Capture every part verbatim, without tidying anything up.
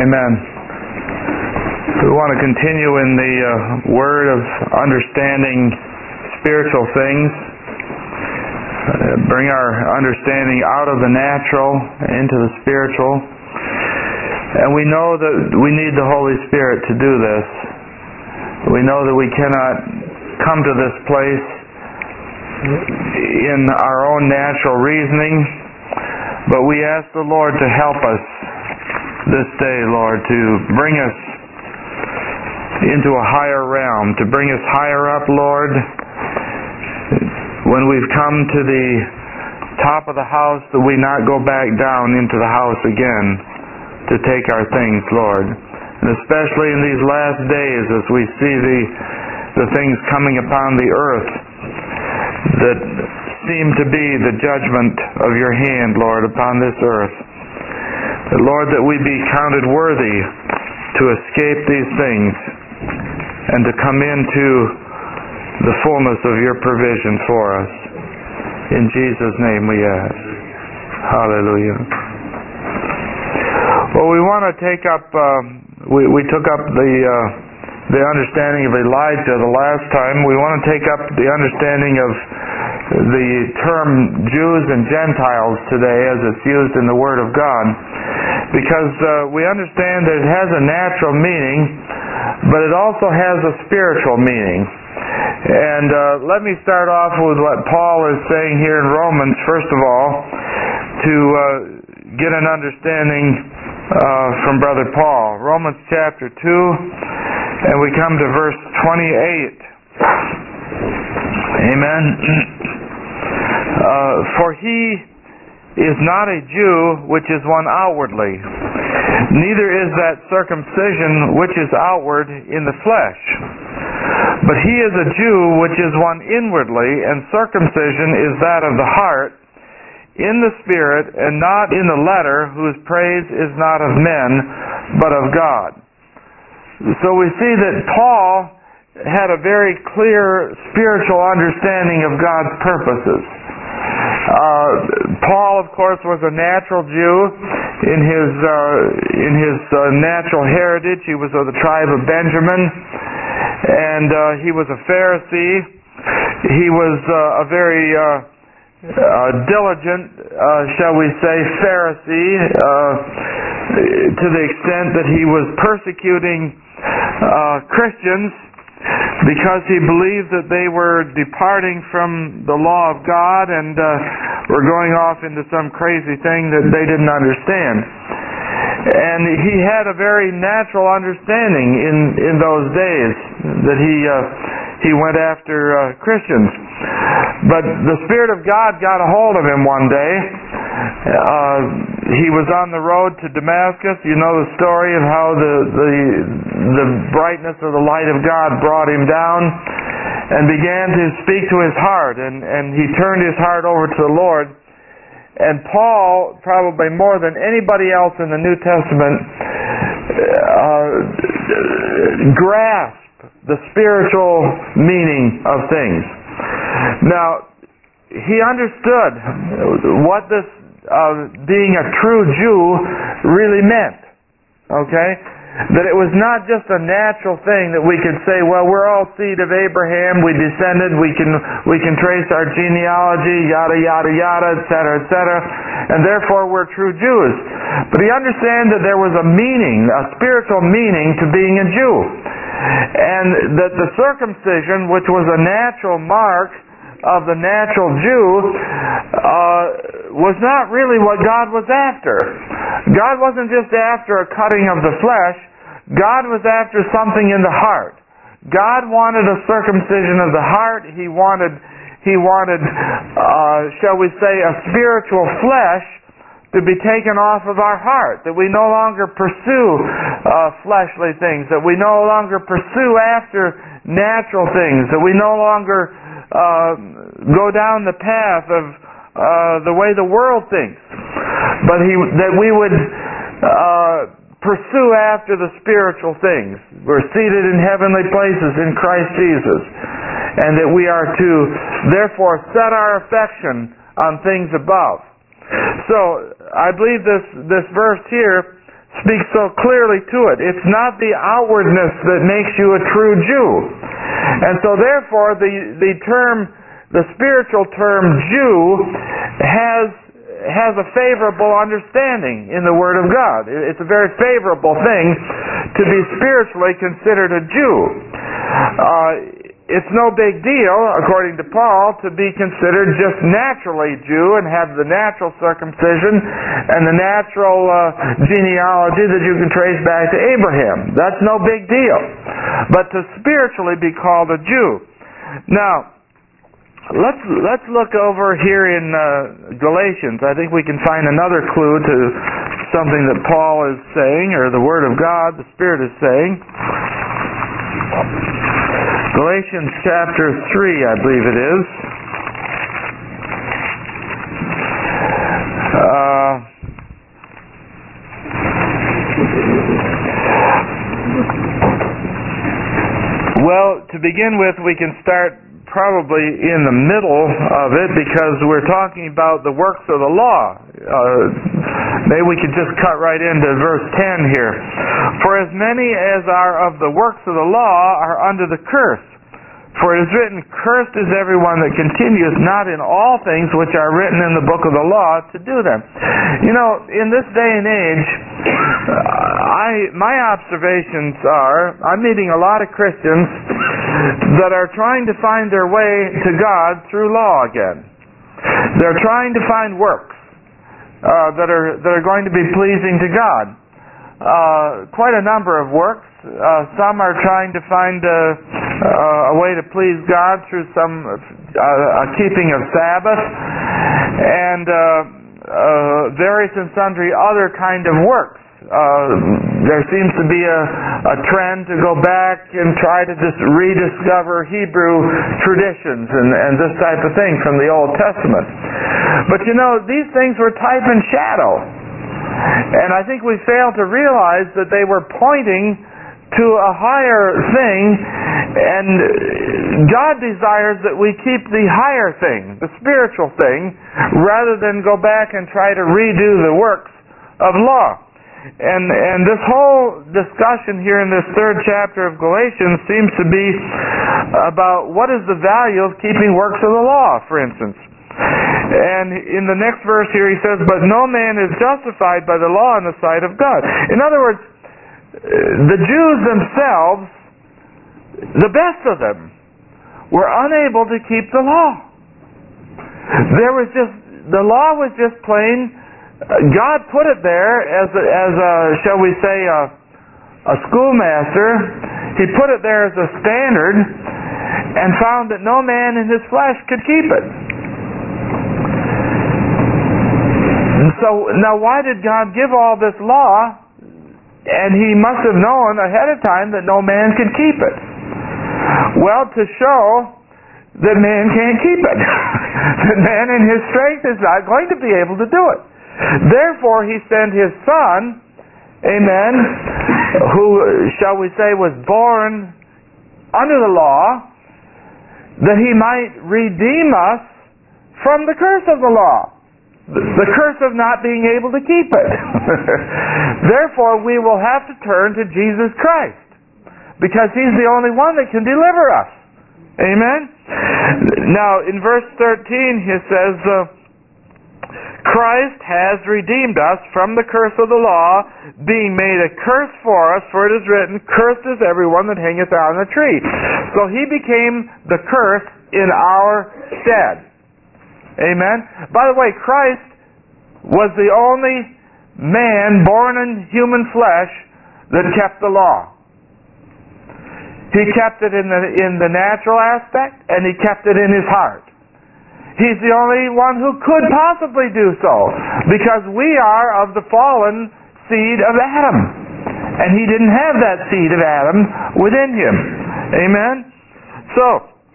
Amen. We want to continue in the uh, word of understanding spiritual things, uh, bring our understanding out of the natural into the spiritual. And we know that we need the Holy Spirit to do this. We know that we cannot come to this place in our own natural reasoning, but we ask the Lord to help us this day, Lord, to bring us into a higher realm, to bring us higher up, Lord. When we've come to the top of the house, that we not go back down into the house again to take our things, Lord. And especially in these last days, as we see the the things coming upon the earth that seem to be the judgment of your hand, Lord, upon this earth. That, Lord, that we be counted worthy to escape these things and to come into the fullness of your provision for us. In Jesus' name we ask. Hallelujah. Well, we want to take up, uh, we, we took up the uh, the understanding of Elijah the last time. We want to take up the understanding of the term Jews and Gentiles today as it's used in the Word of God, because uh, we understand that it has a natural meaning, but it also has a spiritual meaning. And uh, let me start off with what Paul is saying here in Romans, first of all, to uh, get an understanding uh, from Brother Paul. Romans chapter two, and we come to verse twenty-eight. Amen. Uh, for he is not a Jew which is one outwardly, neither is that circumcision which is outward in the flesh. But he is a Jew which is one inwardly, and circumcision is that of the heart, in the spirit, and not in the letter, whose praise is not of men, but of God. So we see that Paul had a very clear spiritual understanding of God's purposes. Uh, Paul, of course, was a natural Jew in his uh, in his uh, natural heritage. He was of the tribe of Benjamin, and uh, he was a Pharisee. He was uh, a very uh, uh, diligent, uh, shall we say, Pharisee, uh, to the extent that he was persecuting uh, Christians because he believed that they were departing from the law of God and uh, were going off into some crazy thing that they didn't understand. And he had a very natural understanding in, in those days that he uh, he went after uh, Christians. But the Spirit of God got a hold of him one day. Uh, he was on the road to Damascus. You know the story of how the, the the brightness of the light of God brought him down and began to speak to his heart, and, and he turned his heart over to the Lord. And Paul, probably more than anybody else in the New Testament, uh, grasped the spiritual meaning of things. Now, he understood what this uh, being a true Jew really meant. Okay? That it was not just a natural thing that we could say, well, we're all seed of Abraham, we descended, we can we can trace our genealogy, yada, yada, yada, et cetera, et cetera, and therefore we're true Jews. But he understood that there was a meaning, a spiritual meaning to being a Jew. And that the circumcision, which was a natural mark of the natural Jew, uh, was not really what God was after. God wasn't just after a cutting of the flesh. God was after something in the heart. God wanted a circumcision of the heart. He wanted, He wanted, uh, shall we say, a spiritual flesh to be taken off of our heart, that we no longer pursue uh, fleshly things, that we no longer pursue after natural things, that we no longer uh, go down the path of uh, the way the world thinks, but he, that we would uh, pursue after the spiritual things. We're seated in heavenly places in Christ Jesus, and that we are to therefore set our affection on things above. So, I believe this, this verse here speaks so clearly to it. It's not the outwardness that makes you a true Jew. And so therefore the, the term, the spiritual term Jew has has a favorable understanding in the Word of God. It's a very favorable thing to be spiritually considered a Jew. Uh, it's no big deal, according to Paul, to be considered just naturally Jew and have the natural circumcision and the natural uh, genealogy that you can trace back to Abraham. That's no big deal. But to spiritually be called a Jew. Now, Let's let's look over here in uh, Galatians. I think we can find another clue to something that Paul is saying, or the Word of God, the Spirit is saying. Galatians chapter three, I believe it is. Uh, well, to begin with, we can start probably in the middle of it, because we're talking about the works of the law. Uh, maybe we could just cut right into verse ten here. For as many as are of the works of the law are under the curse. For it is written, cursed is everyone that continues not in all things which are written in the book of the law to do them. You know, in this day and age, I my observations are, I'm meeting a lot of Christians that are trying to find their way to God through law again. They're trying to find works uh, that are that are going to be pleasing to God. Uh, quite a number of works. Uh, some are trying to find a, a way to please God through some uh, a keeping of Sabbath and uh, uh, various and sundry other kind of works. Uh, there seems to be a, a trend to go back and try to just rediscover Hebrew traditions and, and this type of thing from the Old Testament. But you know, these things were type and shadow. And I think we fail to realize that they were pointing to a higher thing, and God desires that we keep the higher thing, the spiritual thing, rather than go back and try to redo the works of law. And and this whole discussion here in this third chapter of Galatians seems to be about what is the value of keeping works of the law, for instance. And in the next verse here he says, but no man is justified by the law in the sight of God. In other words, the Jews themselves, the best of them, were unable to keep the law. There was just, the law was just plain, God put it there as a, as a shall we say, a, a schoolmaster. He put it there as a standard and found that no man in his flesh could keep it. So now why did God give all this law? And he must have known ahead of time that no man could keep it. Well, to show that man can't keep it. That man in his strength is not going to be able to do it. Therefore he sent his Son, amen, who, shall we say, was born under the law, that he might redeem us from the curse of the law. The curse of not being able to keep it. Therefore, we will have to turn to Jesus Christ, because he's the only one that can deliver us. Amen? Now, in verse thirteen, he says, uh, Christ has redeemed us from the curse of the law, being made a curse for us, for it is written, cursed is everyone that hangeth on the tree. So he became the curse in our stead. Amen. By the way, Christ was the only man born in human flesh that kept the law. He kept it in the in the natural aspect, and he kept it in his heart. He's the only one who could possibly do so, because we are of the fallen seed of Adam, and he didn't have that seed of Adam within him. Amen. So,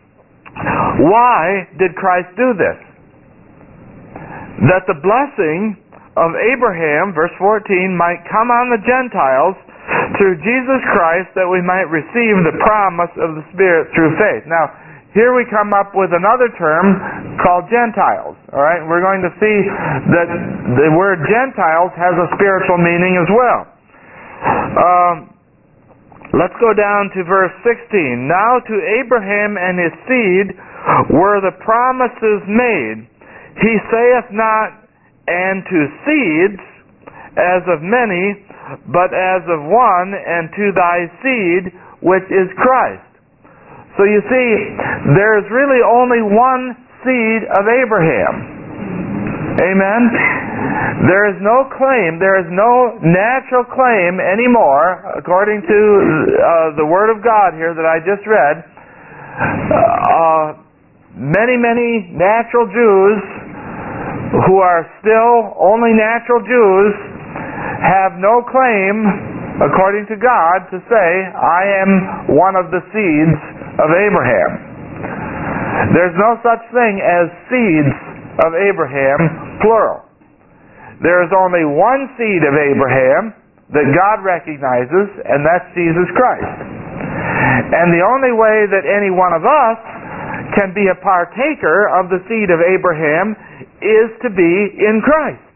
why did Christ do this? That the blessing of Abraham, verse fourteen, might come on the Gentiles through Jesus Christ, that we might receive the promise of the Spirit through faith. Now, here we come up with another term called Gentiles. All right, we're going to see that the word Gentiles has a spiritual meaning as well. Um, let's go down to verse sixteen. Now to Abraham and his seed were the promises made. He saith not, and to seeds, as of many, but as of one, and to thy seed, which is Christ. So you see, there is really only one seed of Abraham. Amen? There is no claim, there is no natural claim anymore, according to uh, the Word of God here that I just read. Uh, many, many natural Jews who are still only natural Jews have no claim, according to God, to say, I am one of the seeds of Abraham. There's no such thing as seeds of Abraham, plural. There is only one seed of Abraham that God recognizes, and that's Jesus Christ. And the only way that any one of us can be a partaker of the seed of Abraham is to be in Christ.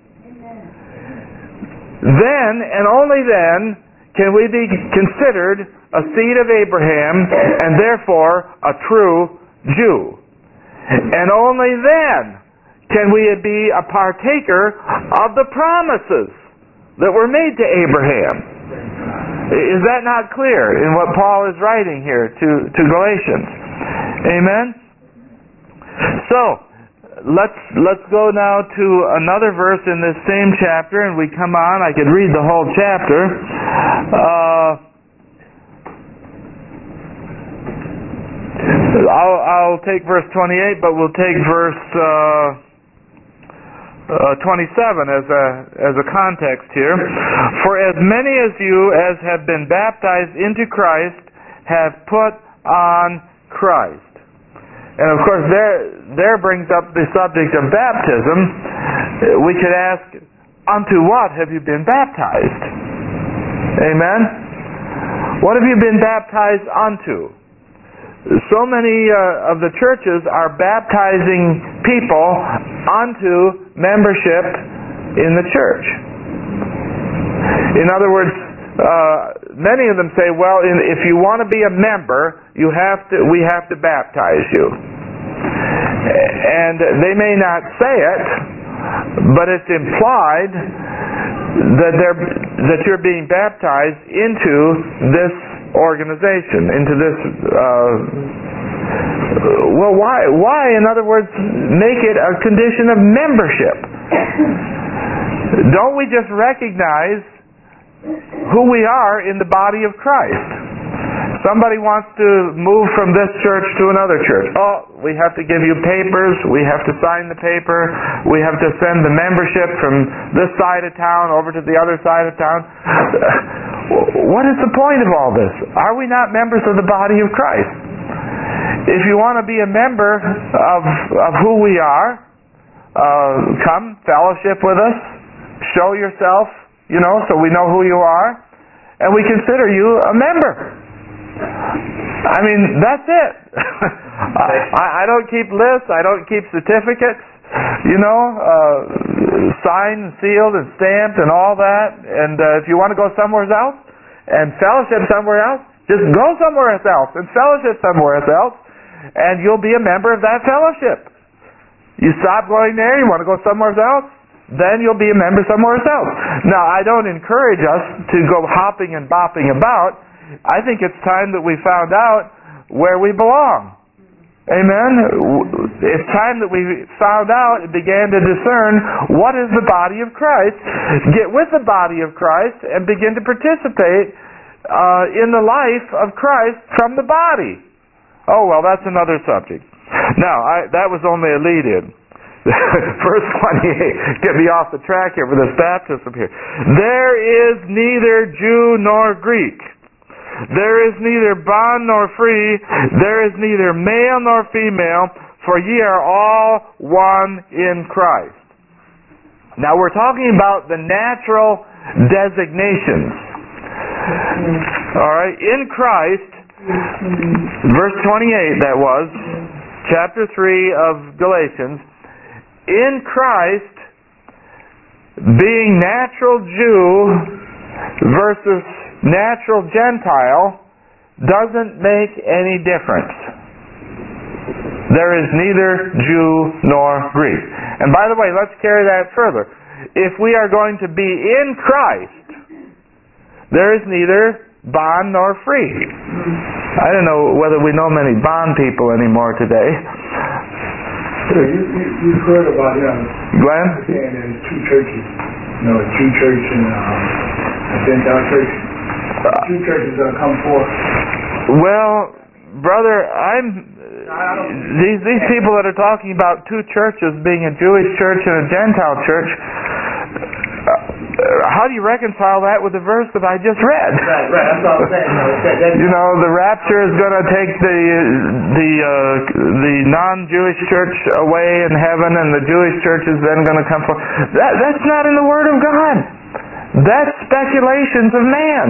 Then, and only then, can we be considered a seed of Abraham, and therefore a true Jew. And only then can we be a partaker of the promises that were made to Abraham. Is that not clear in what Paul is writing here to, to Galatians? Amen? So, let's let's go now to another verse in this same chapter, and we come on. I could read the whole chapter. Uh, I'll, I'll take verse twenty-eight, but we'll take verse uh, uh, twenty-seven as a as a context here. For as many as you as have been baptized into Christ have put on Christ. And of course, there there brings up the subject of baptism. We could ask, unto what have you been baptized? Amen? What have you been baptized unto? So many uh, of the churches are baptizing people unto membership in the church. In other words, uh, many of them say, well, in, if you want to be a member, you have to. we have to baptize you. And they may not say it, but it's implied that they're that you're being baptized into this organization, into this. Uh, well, why? Why? In other words, make it a condition of membership. Don't we just recognize who we are in the body of Christ? Somebody wants to move from this church to another church. Oh, we have to give you papers. We have to sign the paper. We have to send the membership from this side of town over to the other side of town. What is the point of all this? Are we not members of the body of Christ? If you want to be a member of, of who we are, uh, come, fellowship with us, show yourself, you know, so we know who you are, and we consider you a member. I mean, that's it. I, I don't keep lists. I don't keep certificates. You know, uh, signed, and sealed, and stamped, and all that. And uh, if you want to go somewhere else and fellowship somewhere else, just go somewhere else and fellowship somewhere else, and you'll be a member of that fellowship. You stop going there, you want to go somewhere else, then you'll be a member somewhere else. Now, I don't encourage us to go hopping and bopping about. I think it's time that we found out where we belong. Amen? It's time that we found out and began to discern what is the body of Christ, get with the body of Christ, and begin to participate uh, in the life of Christ from the body. Oh, well, that's another subject. Now, I, that was only a lead-in. Verse twenty-eight, get me off the track here with this baptism here. There is neither Jew nor Greek. There is neither bond nor free. There is neither male nor female, for ye are all one in Christ. Now we're talking about the natural designations. All right, in Christ, verse twenty-eight that was, chapter three of Galatians, in Christ, being natural Jew versus natural Gentile doesn't make any difference. There is neither Jew nor Greek. And by the way, let's carry that further. If we are going to be in Christ, there is neither bond nor free. I don't know whether we know many bond people anymore today. Sure, you, you, you've heard about him. Glenn? Saying there's two churches. You know, a Jew church and um, a Gentile church. The two churches are going to come forth. Well, brother, I'm... These these people that are talking about two churches being a Jewish church and a Gentile church, uh, how do you reconcile that with the verse that I just read? Right, right. That's what I'm saying. No, that, that, you know, the rapture is going to take the the uh, the non-Jewish church away in heaven, and the Jewish church is then going to come forth. That that's not in the Word of God. That's speculations of man.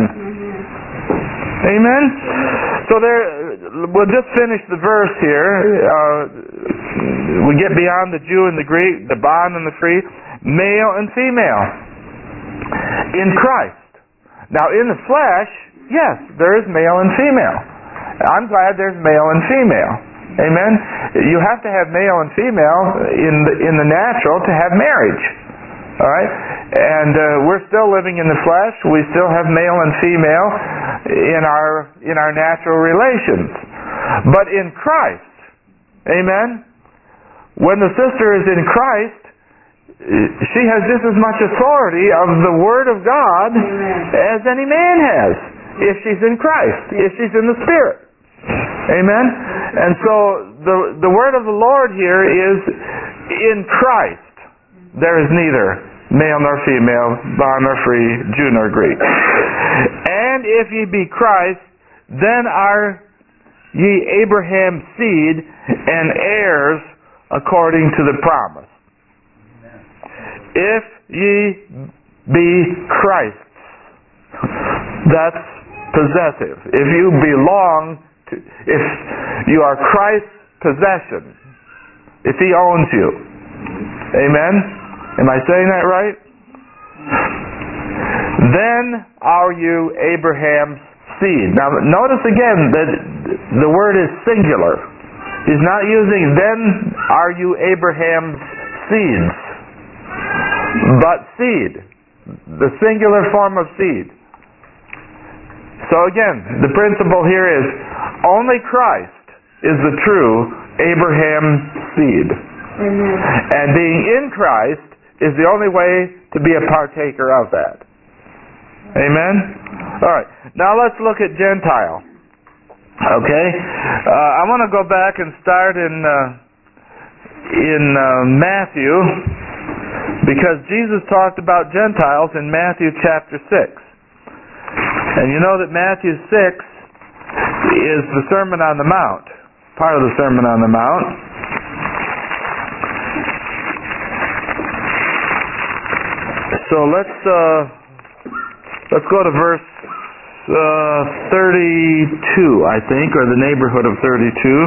Amen? So there, we'll just finish the verse here. Uh, we get beyond the Jew and the Greek, the bond and the free, male and female in Christ. Now in the flesh, yes, there is male and female. I'm glad there's male and female. Amen? You have to have male and female in the, in the natural to have marriage. All right? And uh, we're still living in the flesh. We still have male and female in our in our natural relations. But in Christ, amen, when the sister is in Christ, she has just as much authority of the Word of God amen. As any man has, if she's in Christ, if she's in the Spirit. Amen? And so the the word of the Lord here is in Christ. There is neither male nor female, bond nor free, Jew nor Greek. And if ye be Christ, then are ye Abraham's seed and heirs according to the promise. If ye be Christ's, that's possessive. If you belong to, if you are Christ's possession, if He owns you. Amen? Am I saying that right? Then are you Abraham's seed. Now notice again that the word is singular. He's not using then are you Abraham's seeds, but seed. The singular form of seed. So again, the principle here is only Christ is the true Abraham's seed. Amen. And being in Christ is the only way to be a partaker of that. Amen? All right. Now let's look at Gentile. Okay? Uh, I want to go back and start in uh, in uh, Matthew, because Jesus talked about Gentiles in Matthew chapter six. And you know that Matthew six is the Sermon on the Mount, part of the Sermon on the Mount. So let's uh, let's go to verse uh, thirty-two, I think, or the neighborhood of thirty-two.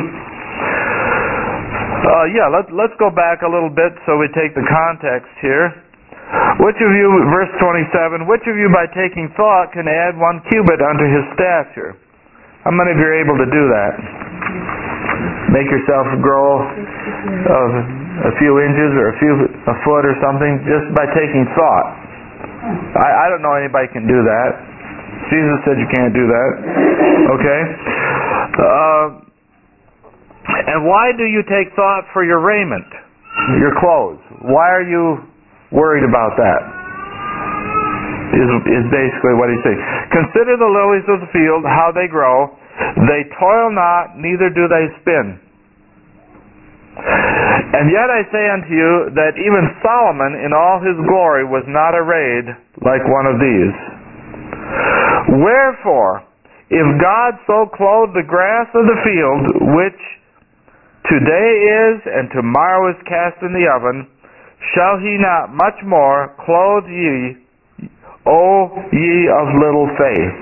Uh, yeah, let's let's go back a little bit so we take the context here. Which of you, verse twenty-seven, which of you by taking thought can add one cubit unto his stature? How many of you are able to do that? Make yourself grow of a few inches or a few a foot or something just by taking thought. I, I don't know anybody can do that. Jesus said you can't do that. Okay? Uh, and why do you take thought for your raiment, your clothes? Why are you worried about that? Is, is basically what he's saying. Consider the lilies of the field, how they grow. They toil not, neither do they spin. And yet I say unto you that even Solomon in all his glory was not arrayed like one of these. Wherefore, if God so clothe the grass of the field, which today is and tomorrow is cast in the oven, shall he not much more clothe ye, O ye of little faith?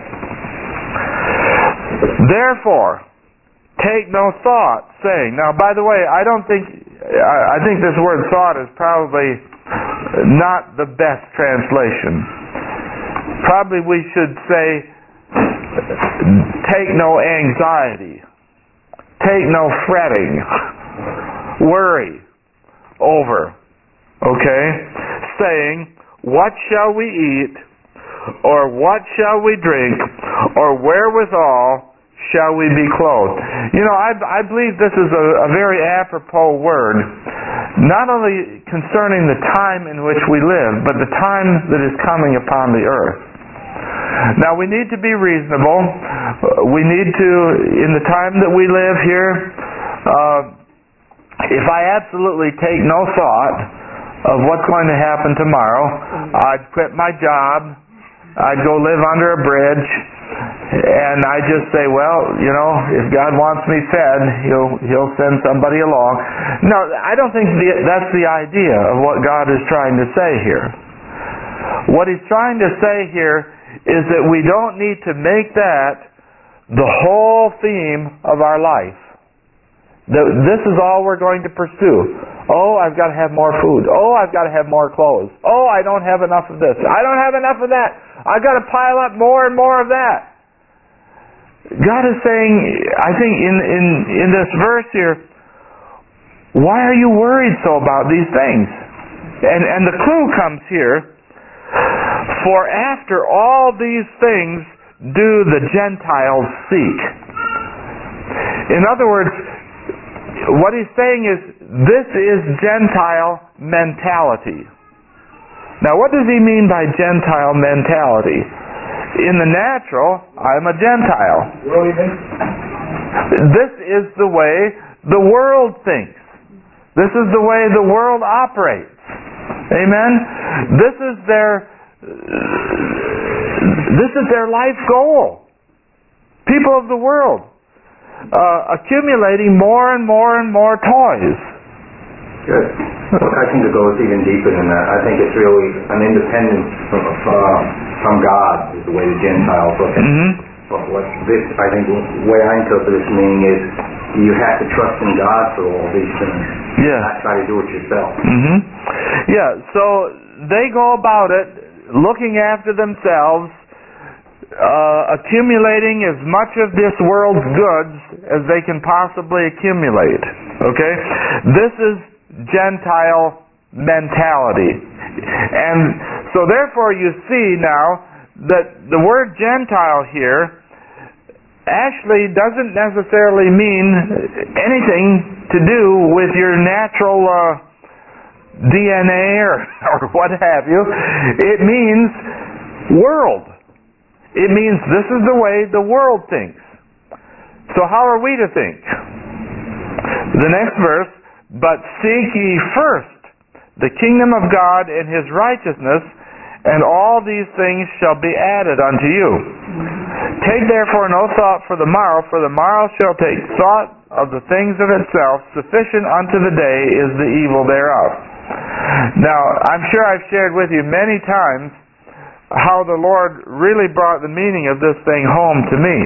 Therefore, take no thought, saying. Now, by the way, I don't think, I think this word thought is probably not the best translation. probably we should say, take no anxiety, take no fretting, worry over, okay? Saying, what shall we eat, or what shall we drink, or wherewithal shall we be clothed? You know, I, I believe this is a, a very apropos word, not only concerning the time in which we live, but the time that is coming upon the earth. Now, we need to be reasonable. We need to, in the time that we live here, uh, if I absolutely take no thought of what's going to happen tomorrow, I'd quit my job, I'd go live under a bridge, and I just say, well, you know, if God wants me fed, He'll He'll send somebody along. No, I don't think the, that's the idea of what God is trying to say here. What He's trying to say here is that we don't need to make that the whole theme of our life. That this is all we're going to pursue. Oh, I've got to have more food. Oh, I've got to have more clothes. Oh, I don't have enough of this. I don't have enough of that. I've got to pile up more and more of that. God is saying, I think in, in, in this verse here, why are you worried so about these things? And, and the clue comes here, for after all these things do the Gentiles seek. In other words, what he's saying is, this is Gentile mentality. Now, what does he mean by Gentile mentality? In the natural, I'm a Gentile. This is the way the world thinks. This is the way the world operates. Amen? This is their this is their life goal. People of the world uh, accumulating more and more and more toys. Good. I think it goes even deeper than that. I think it's really an independence from uh, from God is the way the Gentiles look at it. Mm-hmm. But what this, I think, the way I interpret this meaning is you have to trust in God for all these things. Yeah. Not try to do it yourself. Mm-hmm. Yeah. So they go about it looking after themselves, uh, accumulating as much of this world's goods as they can possibly accumulate. Okay? This is Gentile mentality. And so therefore you see now that the word Gentile here actually doesn't necessarily mean anything to do with your natural uh, D N A or, or what have you. It means world. It means this is the way the world thinks. So how are we to think? The next verse, but seek ye first the kingdom of God and His righteousness, and all these things shall be added unto you. Take therefore no thought for the morrow, for the morrow shall take thought of the things of itself. Sufficient unto the day is the evil thereof. Now, I'm sure I've shared with you many times how the Lord really brought the meaning of this thing home to me.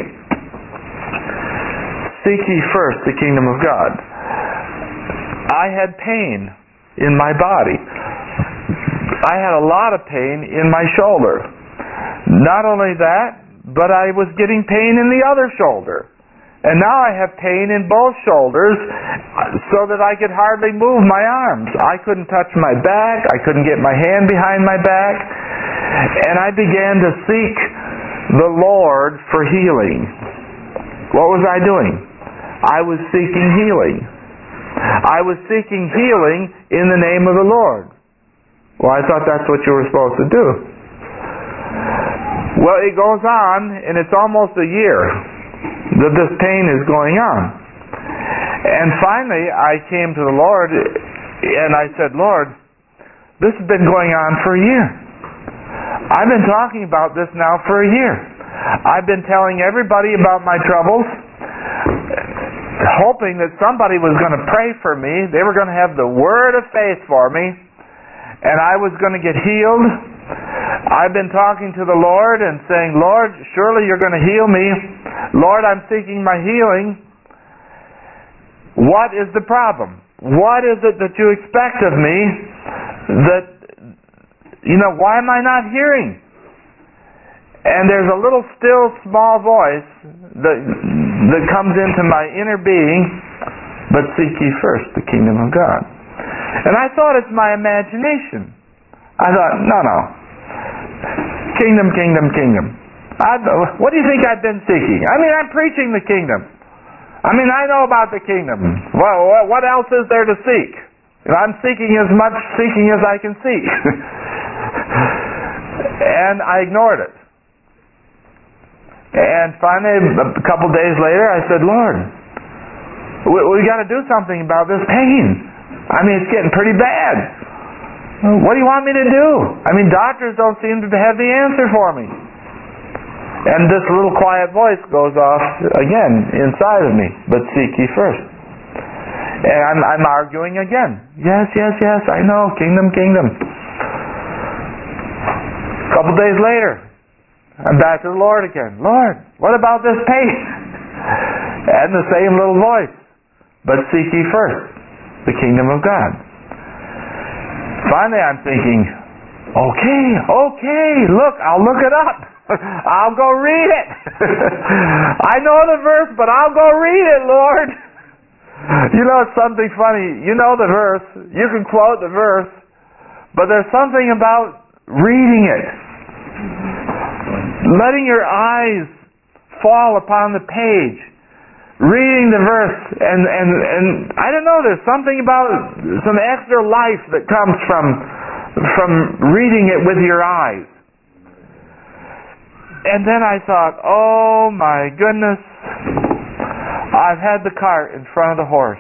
Seek ye first the kingdom of God. I had pain in my body. I had a lot of pain in my shoulder. Not only that, but I was getting pain in the other shoulder. And now I have pain in both shoulders so that I could hardly move my arms. I couldn't touch my back. I couldn't get my hand behind my back. And I began to seek the Lord for healing. What was I doing? I was seeking healing. I was seeking healing in the name of the Lord. Well, I thought that's what you were supposed to do. Well, it goes on, and it's almost a year that this pain is going on. And finally, I came to the Lord, and I said, Lord, this has been going on for a year. I've been talking about this now for a year. I've been telling everybody about my troubles, hoping that somebody was going to pray for me. They were going to have the word of faith for me, and I was going to get healed. I've been talking to the Lord and saying, Lord, surely you're going to heal me. Lord, I'm seeking my healing. What is the problem? What is it that you expect of me that, you know, why am I not hearing? And there's a little still small voice that, that comes into my inner being, but seek ye first the kingdom of God. And I thought it's my imagination. I thought, no, no. Kingdom, kingdom, kingdom. I, what do you think I've been seeking? I mean, I'm preaching the kingdom. I mean, I know about the kingdom. Well, what else is there to seek? I'm seeking as much seeking as I can seek. And I ignored it. And finally, a couple days later, I said, Lord, we, we got to do something about this pain. I mean, it's getting pretty bad. What do you want me to do? I mean, doctors don't seem to have the answer for me. And this little quiet voice goes off again inside of me. But seek ye first. And I'm, I'm arguing again. Yes, yes, yes, I know. Kingdom, kingdom. A couple days later, I'm back to the Lord again. Lord, what about this pain? And the same little voice. But seek ye first the kingdom of God. Finally, I'm thinking, okay, okay, look, I'll look it up. I'll go read it. I know the verse, but I'll go read it, Lord. You know, it's something funny. You know the verse. You can quote the verse. But there's something about reading it. Letting your eyes fall upon the page. Reading the verse. And, and, and I don't know, there's something about some extra life that comes from, from reading it with your eyes. And then I thought, oh my goodness, I've had the cart in front of the horse.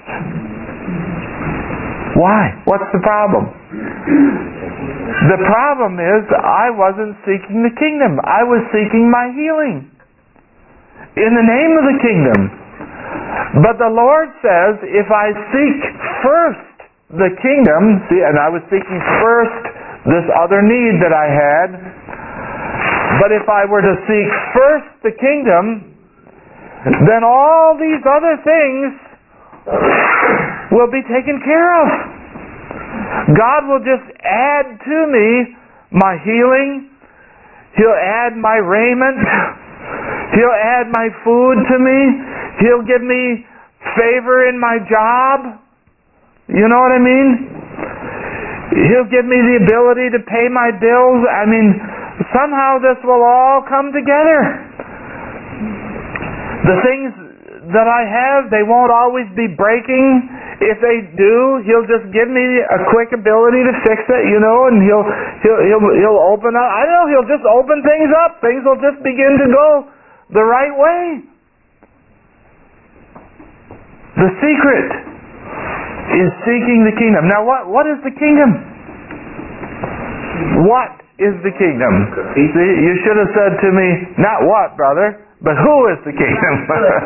Why? What's the problem? The problem is I wasn't seeking the kingdom. I was seeking my healing in the name of the kingdom. But the Lord says, if I seek first the kingdom, see, and I was seeking first this other need that I had, but if I were to seek first the kingdom, then all these other things will be taken care of. God will just add to me my healing. He'll add my raiment. He'll add my food to me. He'll give me favor in my job. You know what I mean? He'll give me the ability to pay my bills. I mean, somehow this will all come together. The things that I have, they won't always be breaking. If they do, He'll just give me a quick ability to fix it, you know, and He'll He'll He'll, he'll open up. I don't know, He'll just open things up. Things will just begin to go the right way. The secret is seeking the kingdom. Now, what what is the kingdom? What is the kingdom? See, you should have said to me, not what, brother, but who is the kingdom?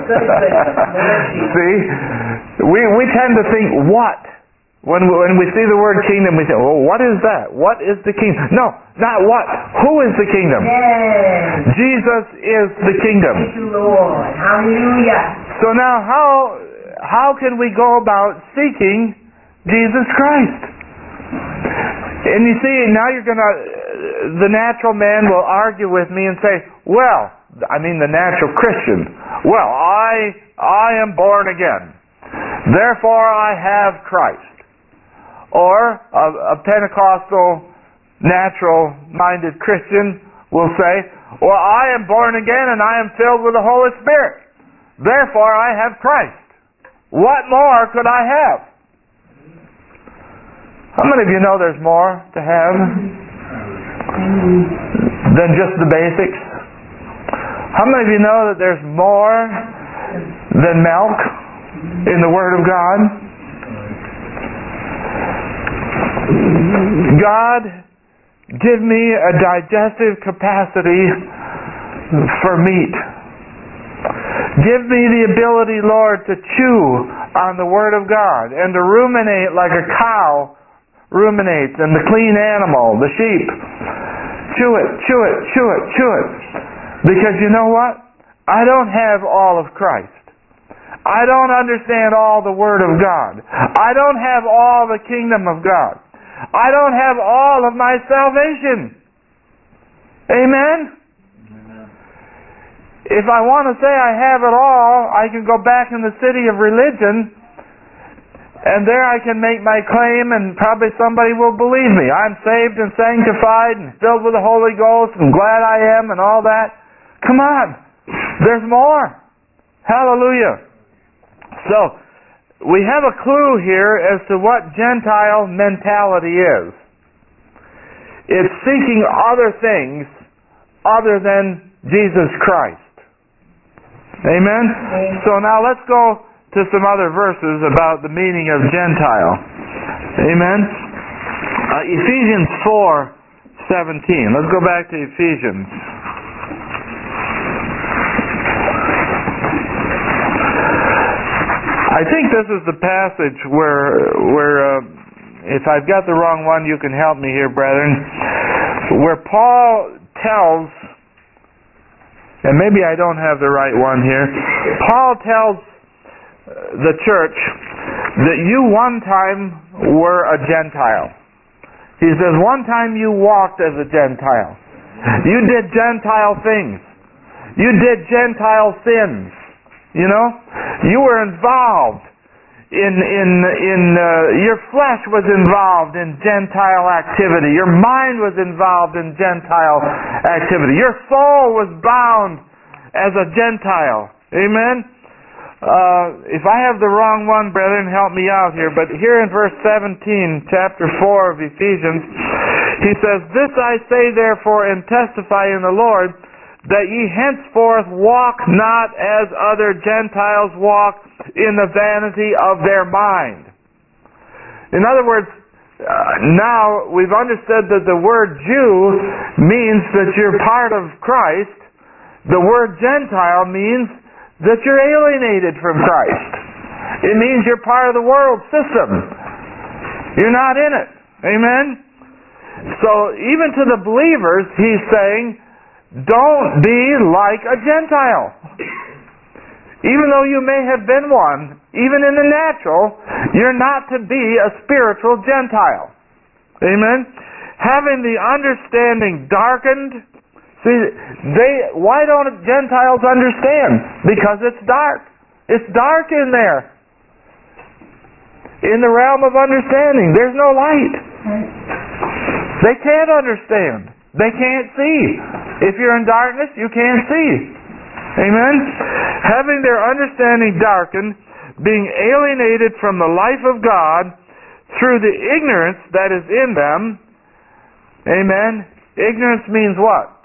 See, we we tend to think what. When we, when we see the word kingdom, we say, well, what is that? What is the kingdom? No, not what. Who is the kingdom? Yes. Jesus is the kingdom. Thank you, Lord. Hallelujah. So now how how can we go about seeking Jesus Christ? And you see, now you're going to, the natural man will argue with me and say, well, I mean the natural Christian, well, I I am born again. Therefore I have Christ. Or a, a Pentecostal, natural-minded Christian will say, well, I am born again and I am filled with the Holy Spirit. Therefore I have Christ. What more could I have? How many of you know there's more to have than just the basics? How many of you know that there's more than milk in the Word of God? God, give me a digestive capacity for meat. Give me the ability, Lord, to chew on the Word of God and to ruminate like a cow ruminates, and the clean animal, the sheep. Chew it, chew it, chew it, chew it. Because you know what? I don't have all of Christ. I don't understand all the Word of God. I don't have all the kingdom of God. I don't have all of my salvation. Amen? if I want to say I have it all, I can go back in the city of religion, and there I can make my claim, and probably somebody will believe me. I'm saved and sanctified and filled with the Holy Ghost and glad I am and all that. Come on. There's more. Hallelujah. So, we have a clue here as to what Gentile mentality is. It's seeking other things other than Jesus Christ. Amen? Amen. So now let's go to some other verses about the meaning of Gentile. Amen? Uh, Ephesians four seventeen. Let's go back to Ephesians. I think this is the passage where, where uh, if I've got the wrong one, you can help me here, brethren, where Paul tells, and maybe I don't have the right one here, Paul tells the church that you one time were a Gentile. He says, one time you walked as a Gentile. You did Gentile things. You did Gentile sins. You know? You were involved in, in, in, uh, your flesh was involved in Gentile activity. Your mind was involved in Gentile activity. Your soul was bound as a Gentile. Amen? Uh, if I have the wrong one, brethren, help me out here. But here in verse seventeen, chapter four of Ephesians, he says, "This I say therefore and testify in the Lord, that ye henceforth walk not as other Gentiles walk in the vanity of their mind." In other words, uh, now we've understood that the word Jew means that you're part of Christ. The word Gentile means that you're alienated from Christ. It means you're part of the world system. You're not in it. Amen? So even to the believers, he's saying, don't be like a Gentile. Even though you may have been one, even in the natural, you're not to be a spiritual Gentile. Amen? Having the understanding darkened. See, they, why don't Gentiles understand? Because it's dark. It's dark in there. In the realm of understanding, there's no light. They can't understand. They can't see. If you're in darkness, you can't see. Amen? Having their understanding darkened, being alienated from the life of God through the ignorance that is in them. Amen? Ignorance means what?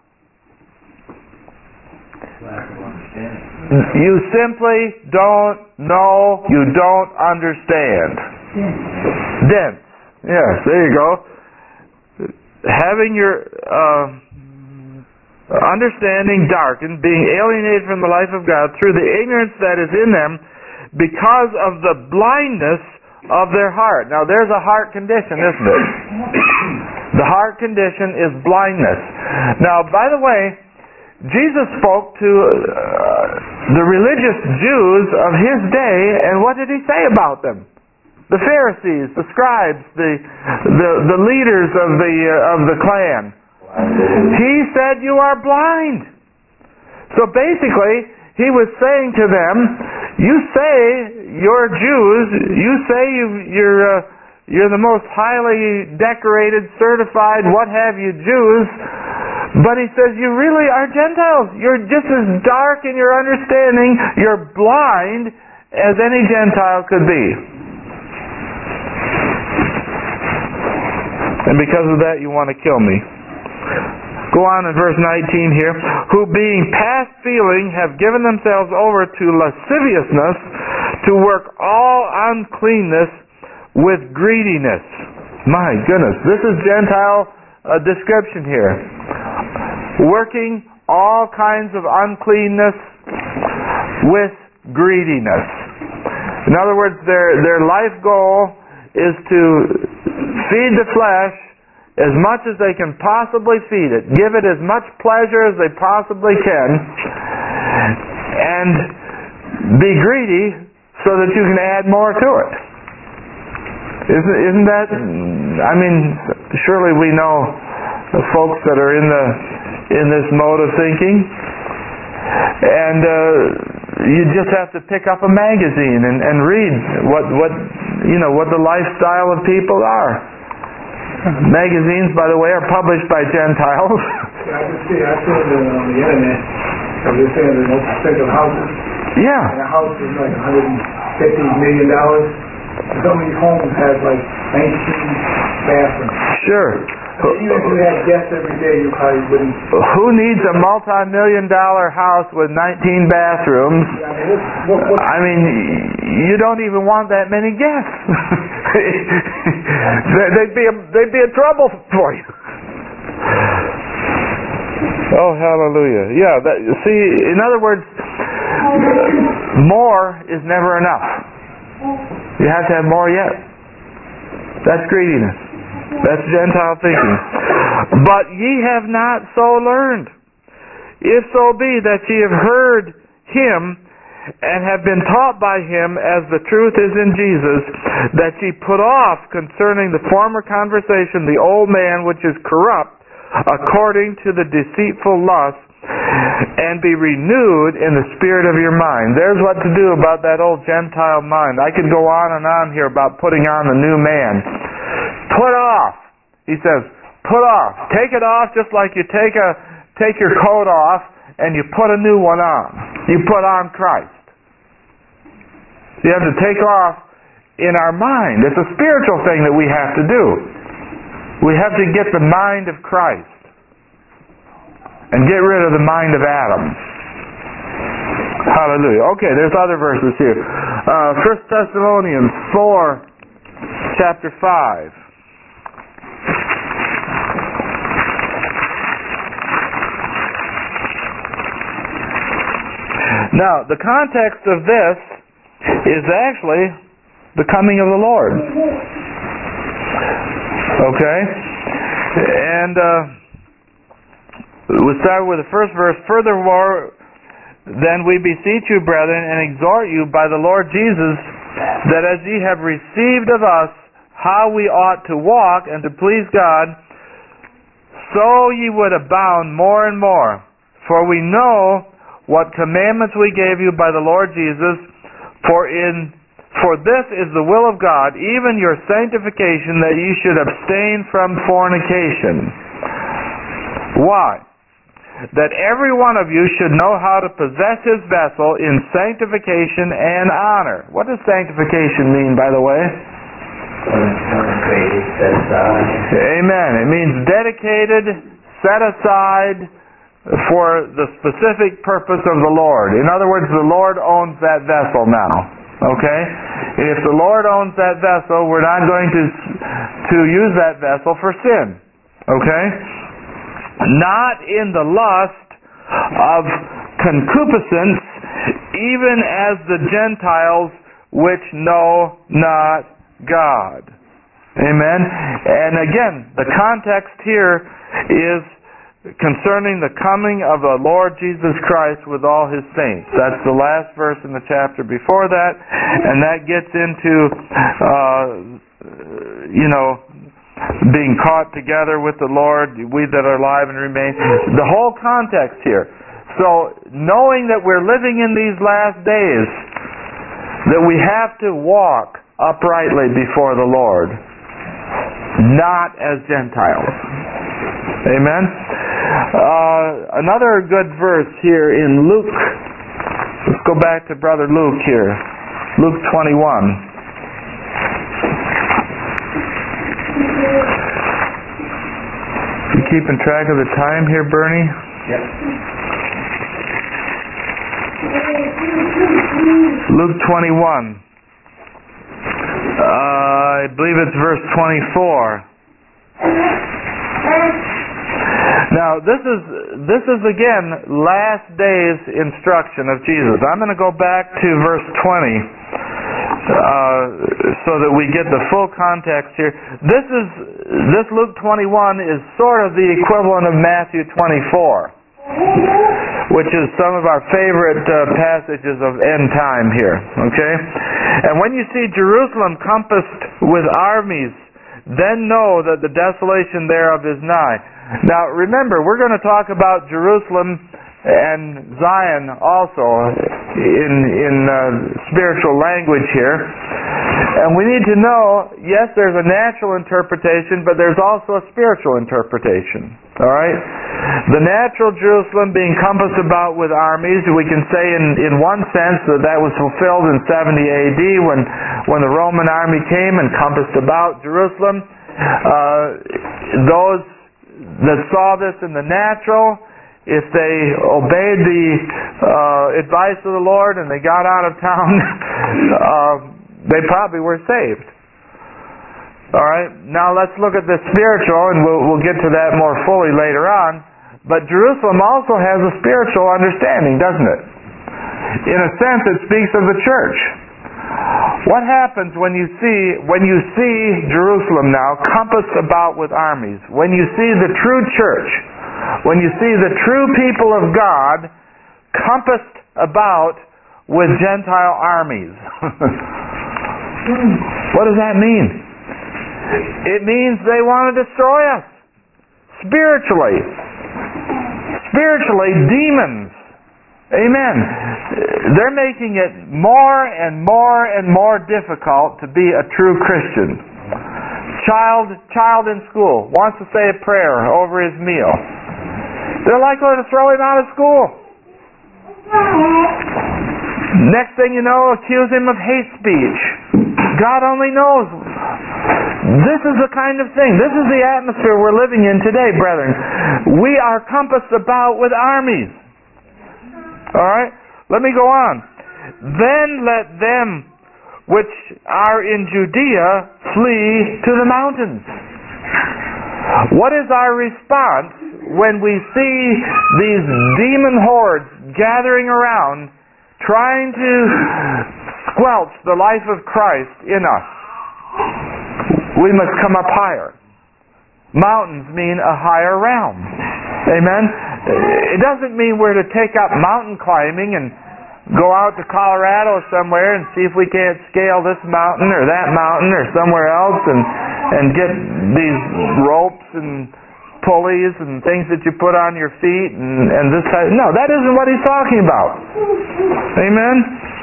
Lack of understanding. You simply don't know, you don't understand. Dense. Yes, there you go. Having your uh, understanding darkened, being alienated from the life of God through the ignorance that is in them because of the blindness of their heart. Now there's a heart condition, isn't it? The heart condition is blindness. Now, by the way, Jesus spoke to uh, the religious Jews of his day, and what did he say about them? The Pharisees, the scribes, the the, the leaders of the uh, of the clan. He said, "You are blind." So basically, he was saying to them, "You say you're Jews. You say you, you're uh, you're the most highly decorated, certified, what have you, Jews." But he says, you really are Gentiles. You're just as dark in your understanding. You're blind as any Gentile could be. And because of that, you want to kill me. Go on in verse nineteen here. Who being past feeling have given themselves over to lasciviousness, to work all uncleanness with greediness. My goodness, this is Gentile uh, description here. Working all kinds of uncleanness with greediness. In other words, their their life goal is to feed the flesh as much as they can possibly feed it. Give it as much pleasure as they possibly can. And be greedy so that you can add more to it. Isn't, isn't that, I mean, surely we know the folks that are in the in this mode of thinking. And uh, you just have to pick up a magazine and, and read what, what, you know, what the lifestyle of people are. Magazines, by the way, are published by Gentiles. Yeah, I can see, I saw it on the internet. I was saying there's no expensive houses. Yeah. And a house is like one hundred fifty million dollars. Some of these homes have like nineteen bathrooms. Sure. Even if you had guests every day, you probably wouldn't. Who needs a multi-million dollar house with nineteen bathrooms? I mean, what, what, what, I mean, you don't even want that many guests. they'd be a, they'd be a trouble for you. Oh, hallelujah. Yeah, that, see, in other words, more is never enough. You have to have more yet. That's greediness. That's Gentile thinking. But ye have not so learned. If so be that ye have heard him and have been taught by him as the truth is in Jesus, that ye put off concerning the former conversation the old man which is corrupt according to the deceitful lust, and be renewed in the spirit of your mind. There's what to do about that old Gentile mind. I could go on and on here about putting on the new man. Put off, he says, put off. Take it off just like you take a take your coat off and you put a new one on. You put on Christ. You have to take off in our mind. It's a spiritual thing that we have to do. We have to get the mind of Christ and get rid of the mind of Adam. Hallelujah. Okay, there's other verses here. Uh, First Thessalonians four, chapter five. Now, the context of this is actually the coming of the Lord. Okay? And uh, we start with the first verse. Furthermore, then we beseech you, brethren, and exhort you by the Lord Jesus, that as ye have received of us how we ought to walk and to please God, so ye would abound more and more. For we know what commandments we gave you by the Lord Jesus, for in for this is the will of God, even your sanctification, that ye should abstain from fornication. Why? That every one of you should know how to possess his vessel in sanctification and honor. What does sanctification mean, by the way? Consecrated, set aside. Amen. It means dedicated, set aside for the specific purpose of the Lord. In other words, the Lord owns that vessel now. Okay? If the Lord owns that vessel, we're not going to to use that vessel for sin. Okay? Not in the lust of concupiscence, even as the Gentiles which know not God. Amen? And again, the context here is concerning the coming of the Lord Jesus Christ with all his saints. That's the last verse in the chapter before that, and that gets into uh, you know being caught together with the Lord, we that are alive and remain. The whole context here. So knowing that we're living in these last days, that we have to walk uprightly before the Lord, not as Gentiles. Amen? Uh, another good verse here in Luke. Let's go back to Brother Luke here. Luke twenty-one. You keeping track of the time here, Bernie? Yep. Luke twenty-one. Uh, I believe it's verse twenty-four. Now, this is this is again last days instruction of Jesus. I'm going to go back to verse twenty uh, so that we get the full context here. This is this Luke twenty-one is sort of the equivalent of Matthew twenty-four, which is some of our favorite uh, passages of end time here. Okay, and when you see Jerusalem compassed with armies, then know that the desolation thereof is nigh. Now remember, we're going to talk about Jerusalem and Zion also in in uh, spiritual language here. And we need to know, yes, there's a natural interpretation, but there's also a spiritual interpretation. All right? The natural Jerusalem being compassed about with armies, we can say in, in one sense that that was fulfilled in seventy A D when, when the Roman army came and compassed about Jerusalem. Uh, those that saw this in the natural, if they obeyed the uh, advice of the Lord and they got out of town, uh, they probably were saved. All right, now let's look at the spiritual, and we'll, we'll get to that more fully later on. But Jerusalem also has a spiritual understanding, doesn't it? In a sense, it speaks of the church. What happens when you see when you see Jerusalem now compassed about with armies? When you see the true church, when you see the true people of God compassed about with Gentile armies. What does that mean? It means they want to destroy us. Spiritually. Spiritually, demons. Amen. They're making it more and more and more difficult to be a true Christian. Child, child in school wants to say a prayer over his meal. They're likely to throw him out of school. Next thing you know, accuse him of hate speech. God only knows. This is the kind of thing. This is the atmosphere we're living in today, brethren. We are compassed about with armies. Alright? Let me go on. Then let them which are in Judea flee to the mountains. What is our response when we see these demon hordes gathering around trying to squelch the life of Christ in us? We must come up higher. Mountains mean a higher realm. Amen? It doesn't mean we're to take up mountain climbing and go out to Colorado somewhere and see if we can't scale this mountain or that mountain or somewhere else and, and get these ropes and pulleys and things that you put on your feet and, and this type. No, that isn't what he's talking about. Amen?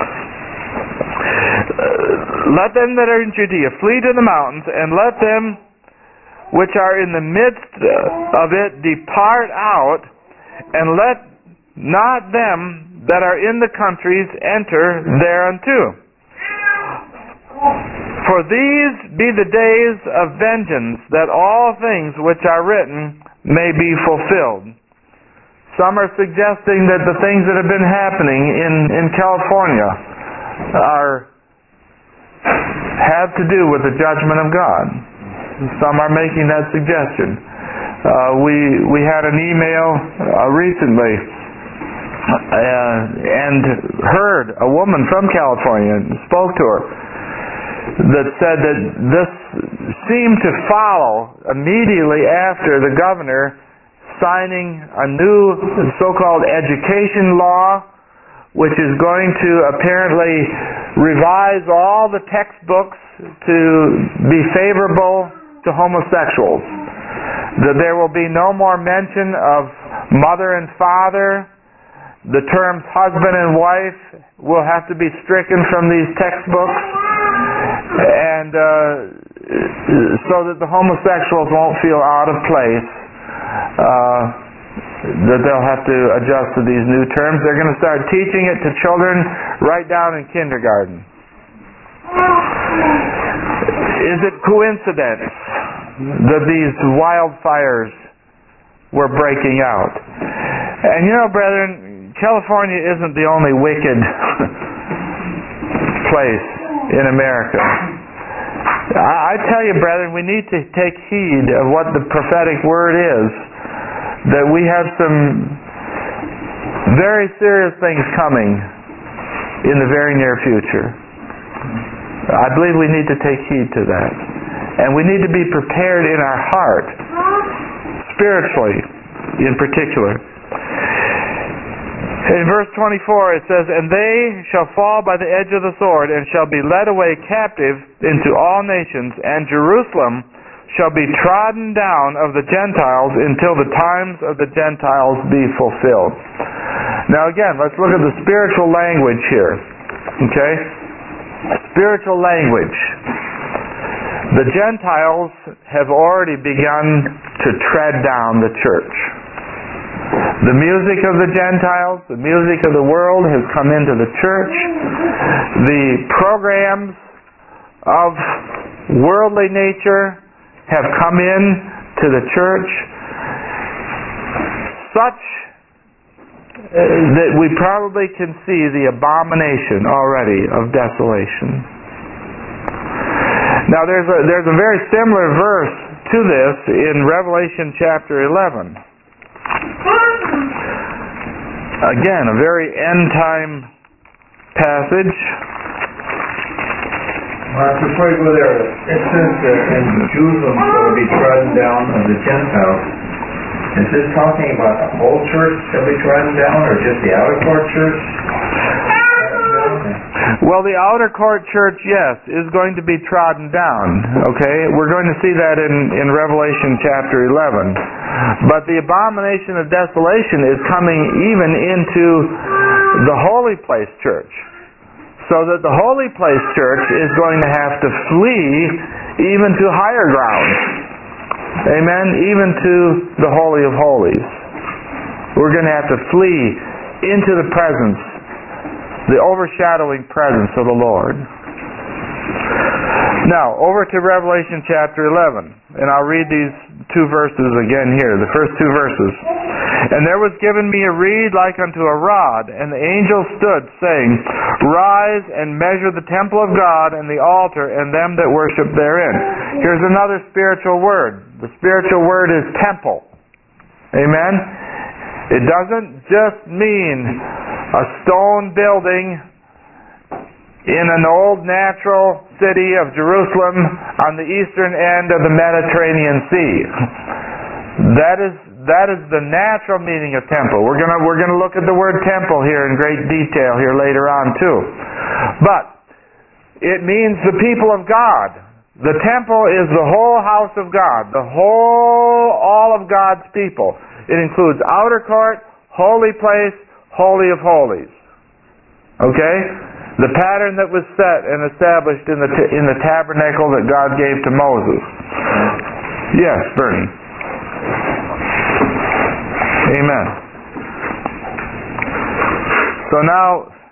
Uh, let them that are in Judea flee to the mountains, and let them which are in the midst of it depart out, and let not them that are in the countries enter thereunto. For these be the days of vengeance, that all things which are written may be fulfilled. Some are suggesting that the things that have been happening in, in California are have to do with the judgment of God. Some are making that suggestion. Uh, we we had an email uh, recently uh, and heard a woman from California, spoke to her, that said that this seemed to follow immediately after the governor signing a new so-called education law, which is going to apparently revise all the textbooks to be favorable to homosexuals. That there will be no more mention of mother and father. The terms husband and wife will have to be stricken from these textbooks, and uh, so that the homosexuals won't feel out of place. Uh, that they'll have to adjust to these new terms. They're going to start teaching it to children right down in kindergarten. Is it coincidence that these wildfires were breaking out? And you know, brethren, California isn't the only wicked place in America. I, I tell you, brethren, we need to take heed of what the prophetic word is, that we have some very serious things coming in the very near future. I believe we need to take heed to that. And we need to be prepared in our heart, spiritually in particular. In verse twenty-four it says, "And they shall fall by the edge of the sword, and shall be led away captive into all nations, and Jerusalem shall be trodden down of the Gentiles until the times of the Gentiles be fulfilled." Now again, let's look at the spiritual language here. Okay? Spiritual language. The Gentiles have already begun to tread down the church. The music of the Gentiles, the music of the world has come into the church. The programs of worldly nature have come in to the church, such that we probably can see the abomination already of desolation. Now there's a, there's a very similar verse to this in Revelation chapter eleven. Again, a very end-time passage. Mark, before you go there, it says that in Jerusalem will be trodden down of the Gentiles. Is this talking about the whole church that will be trodden down, or just the outer court church? Well, the outer court church, yes, is going to be trodden down. Okay? We're going to see that in, in Revelation chapter eleven. But the abomination of desolation is coming even into the holy place church. So that the holy place church is going to have to flee even to higher ground. Amen? Even to the Holy of Holies. We're going to have to flee into the presence, the overshadowing presence of the Lord. Now, over to Revelation chapter eleven. And I'll read these two verses again here, the first two verses. And there was given me a reed like unto a rod, and the angel stood, saying, Rise and measure the temple of God, and the altar, and them that worship therein. Here's another spiritual word. The spiritual word is temple. Amen? It doesn't just mean a stone building in an old natural city of Jerusalem on the eastern end of the Mediterranean Sea. That is that is the natural meaning of temple. We're gonna we're gonna look at the word temple here in great detail here later on too. But it means the people of God. The temple is the whole house of God, the whole all of God's people. It includes outer court, holy place, holy of holies. Okay? The pattern that was set and established in the t- in the tabernacle that God gave to Moses. Yes, Bernie. Amen. So now,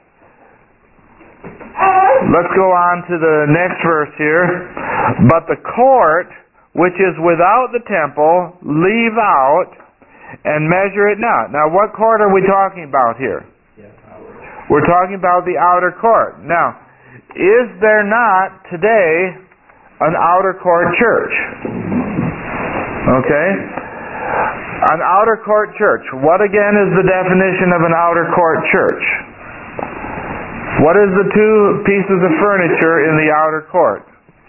let's go on to the next verse here. But the court, which is without the temple, leave out and measure it not. Now, what court are we talking about here? We're talking about the outer court. Now, is there not today an outer court church? Okay? An outer court church. What again is the definition of an outer court church? What is the two pieces of furniture in the outer court?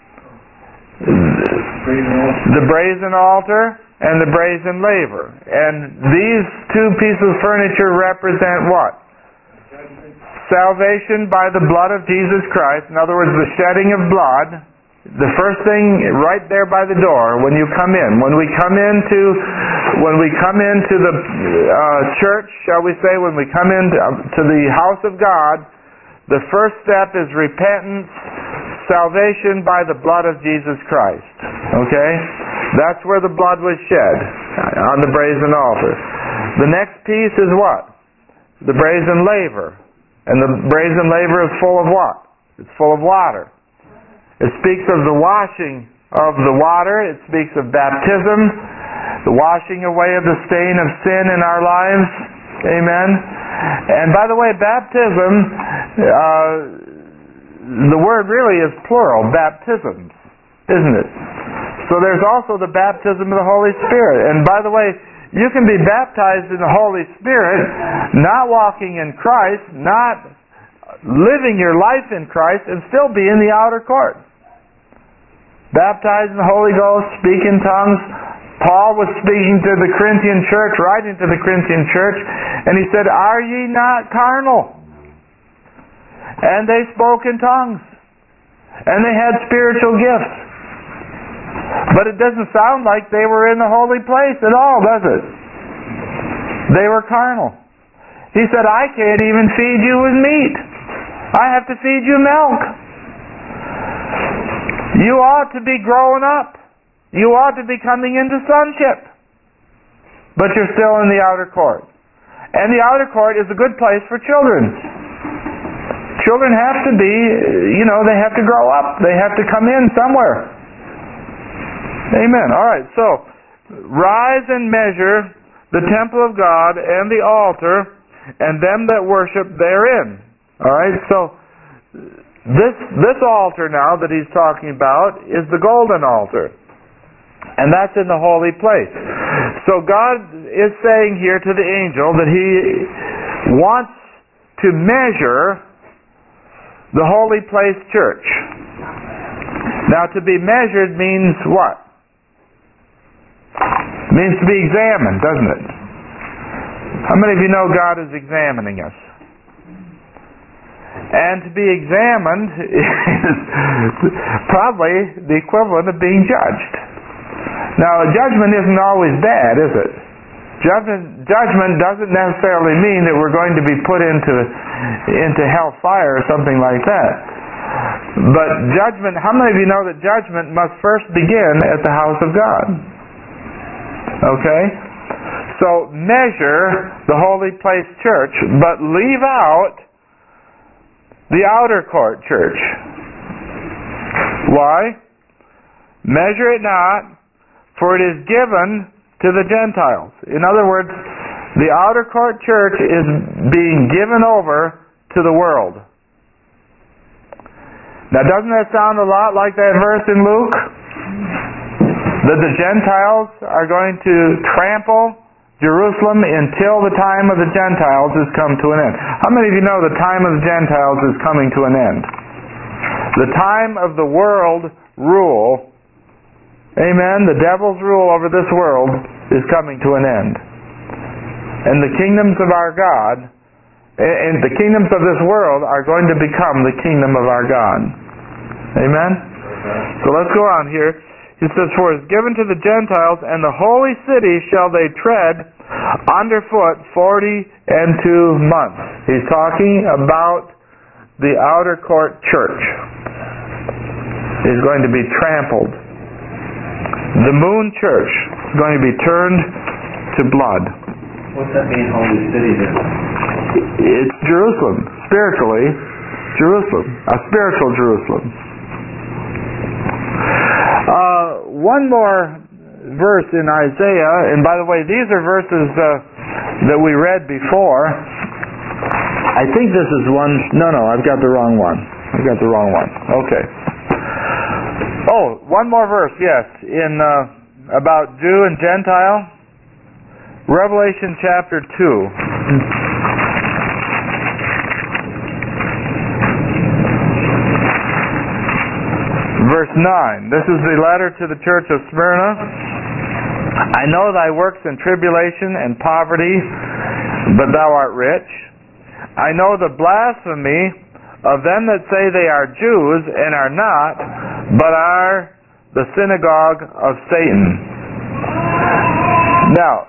The brazen altar and the brazen laver. And these two pieces of furniture represent what? Salvation by the blood of Jesus Christ. In other words, the shedding of blood. The first thing right there by the door when you come in. When we come into when we come into the uh, church, shall we say, when we come into uh, to the house of God, the first step is repentance, salvation by the blood of Jesus Christ. Okay? That's where the blood was shed, on the brazen altar. The next piece is what? The brazen laver. And the brazen laver is full of what? It's full of water. It speaks of the washing of the water. It speaks of baptism, the washing away of the stain of sin in our lives. Amen. And by the way, baptism, uh, the word really is plural, baptisms, isn't it? So there's also the baptism of the Holy Spirit. And by the way, you can be baptized in the Holy Spirit, not walking in Christ, not living your life in Christ, and still be in the outer court. Baptized in the Holy Ghost, speak in tongues. Paul was speaking to the Corinthian church, writing to the Corinthian church, and he said, Are ye not carnal? And they spoke in tongues. And they had spiritual gifts. But it doesn't sound like they were in the holy place at all, does it? They were carnal. He said, I can't even feed you with meat. I have to feed you milk. You ought to be growing up. You ought to be coming into sonship. But you're still in the outer court. And the outer court is a good place for children. Children have to be, you know, they have to grow up. They have to come in somewhere. Amen. All right, so rise and measure the temple of God and the altar and them that worship therein. All right, so this this altar now that he's talking about is the golden altar. And that's in the holy place. So God is saying here to the angel that he wants to measure the holy place church. Now, to be measured means what? It means to be examined, doesn't it? How many of you know God is examining us? And to be examined is probably the equivalent of being judged. Now, judgment isn't always bad, is it? Judgment, judgment doesn't necessarily mean that we're going to be put into into hellfire or something like that. But judgment, how many of you know that judgment must first begin at the house of God? Okay? So measure the holy place church, but leave out the outer court church. Why? Measure it not, for it is given to the Gentiles. In other words, the outer court church is being given over to the world. Now, doesn't that sound a lot like that verse in Luke? That the Gentiles are going to trample Jerusalem until the time of the Gentiles has come to an end. How many of you know the time of the Gentiles is coming to an end? The time of the world rule, amen, the devil's rule over this world is coming to an end. And the kingdoms of our God, and the kingdoms of this world are going to become the kingdom of our God. Amen? So let's go on here. He says, for it is given to the Gentiles, and the holy city shall they tread underfoot forty and two months. He's talking about the outer court church. Is going to be trampled. The moon church is going to be turned to blood. What's that mean, holy city then? It's Jerusalem. Spiritually, Jerusalem. A spiritual Jerusalem. Uh, one more verse in Isaiah, and by the way, these are verses uh, that we read before. I think this is one. No, no, I've got the wrong one. I've got the wrong one. Okay. Oh, one more verse, yes, in uh, about Jew and Gentile. Revelation chapter two. Verse nine. This is the letter to the church of Smyrna. I know thy works in tribulation and poverty, but thou art rich. I know the blasphemy of them that say they are Jews and are not, but are the synagogue of Satan. Now,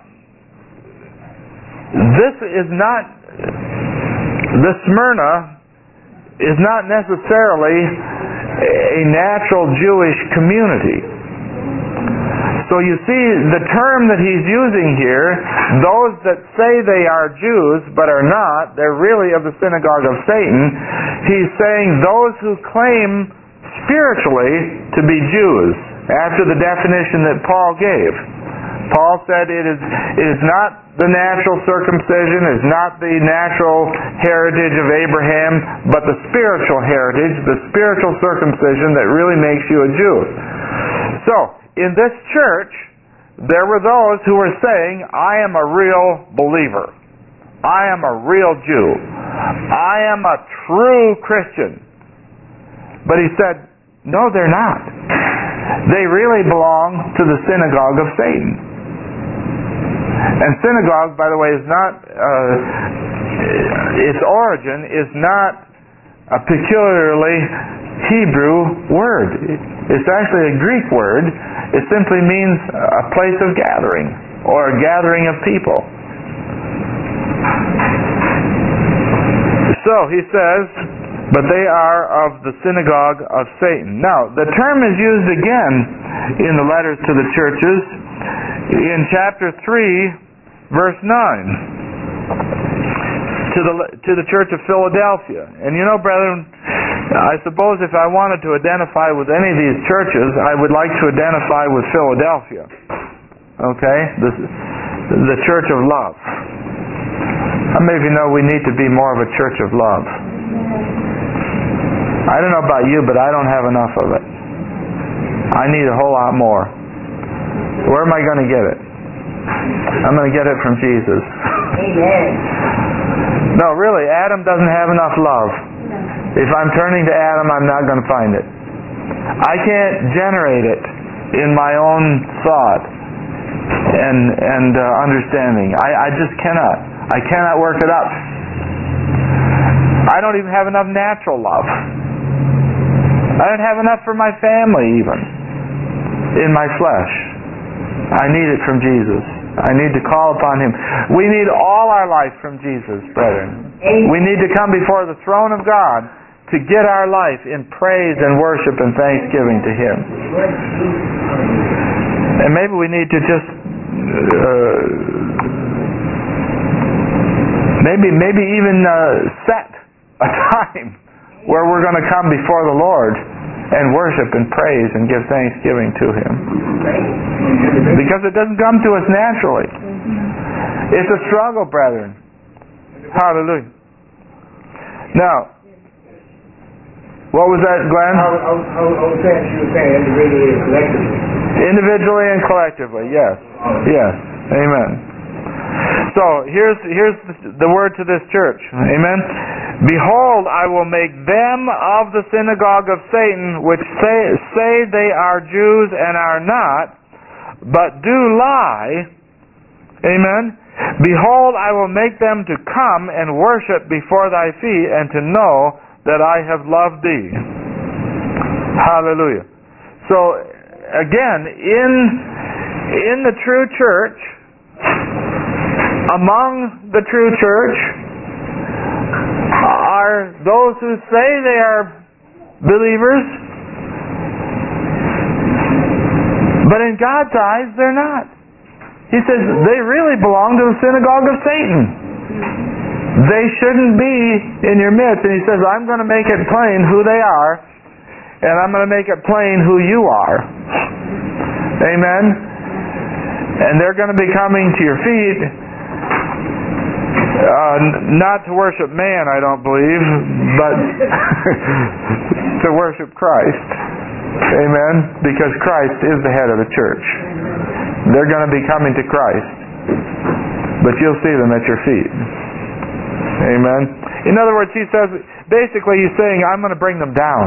this is not, the Smyrna is not necessarily a natural Jewish community. So you see, the term that he's using here, those that say they are Jews but are not, they're really of the synagogue of Satan. He's saying those who claim spiritually to be Jews, after the definition that Paul gave. Paul said it is, it is not the natural circumcision, is not the natural heritage of Abraham, but the spiritual heritage, the spiritual circumcision that really makes you a Jew. So, in this church, there were those who were saying, I am a real believer. I am a real Jew. I am a true Christian. But he said, no, they're not. They really belong to the synagogue of Satan. And synagogue, by the way, is not, uh, its origin is not a peculiarly Hebrew word. It's actually a Greek word. It simply means a place of gathering, or a gathering of people. So he says, but they are of the synagogue of Satan. Now, the term is used again in the letters to the churches in chapter three, verse nine, to the to the church of Philadelphia. And you know, brethren, I suppose if I wanted to identify with any of these churches, I would like to identify with Philadelphia. Okay? The, the church of love. How many of you know we need to be more of a church of love? I don't know about you, but I don't have enough of it. I need a whole lot more. Where am I going to get it? I'm going to get it from Jesus. Amen. No, really, Adam doesn't have enough love. If I'm turning to Adam, I'm not going to find it. I can't generate it in my own thought and and uh, understanding. I, I just cannot. I cannot work it up. I don't even have enough natural love. I don't have enough for my family even, in my flesh. I need it from Jesus. I need to call upon Him. We need all our life from Jesus, brethren. We need to come before the throne of God to get our life in praise and worship and thanksgiving to Him. And maybe we need to just uh, maybe maybe even uh, set a time where we're going to come before the Lord and worship and praise and give thanksgiving to Him. Because it doesn't come to us naturally. It's a struggle, brethren. Hallelujah. Now, what was that, Glenn? I was, I was, I was saying, she was saying individually and collectively. Individually and collectively, yes. Yes. Amen. So, here's here's the word to this church. Amen. Behold, I will make them of the synagogue of Satan, which say, say they are Jews and are not, but do lie. Amen. Behold, I will make them to come and worship before thy feet, and to know that I have loved thee. Hallelujah. So, again, in in the true church, among the true church, are those who say they are believers, but in God's eyes they're not. He says they really belong to the synagogue of Satan. They shouldn't be in your midst. And He says, I'm going to make it plain who they are, and I'm going to make it plain who you are. Amen? And they're going to be coming to your feet, uh, not to worship man, I don't believe, but to worship Christ. Amen? Because Christ is the head of the church. They're going to be coming to Christ, but you'll see them at your feet. Amen? In other words, he says, basically he's saying, I'm going to bring them down.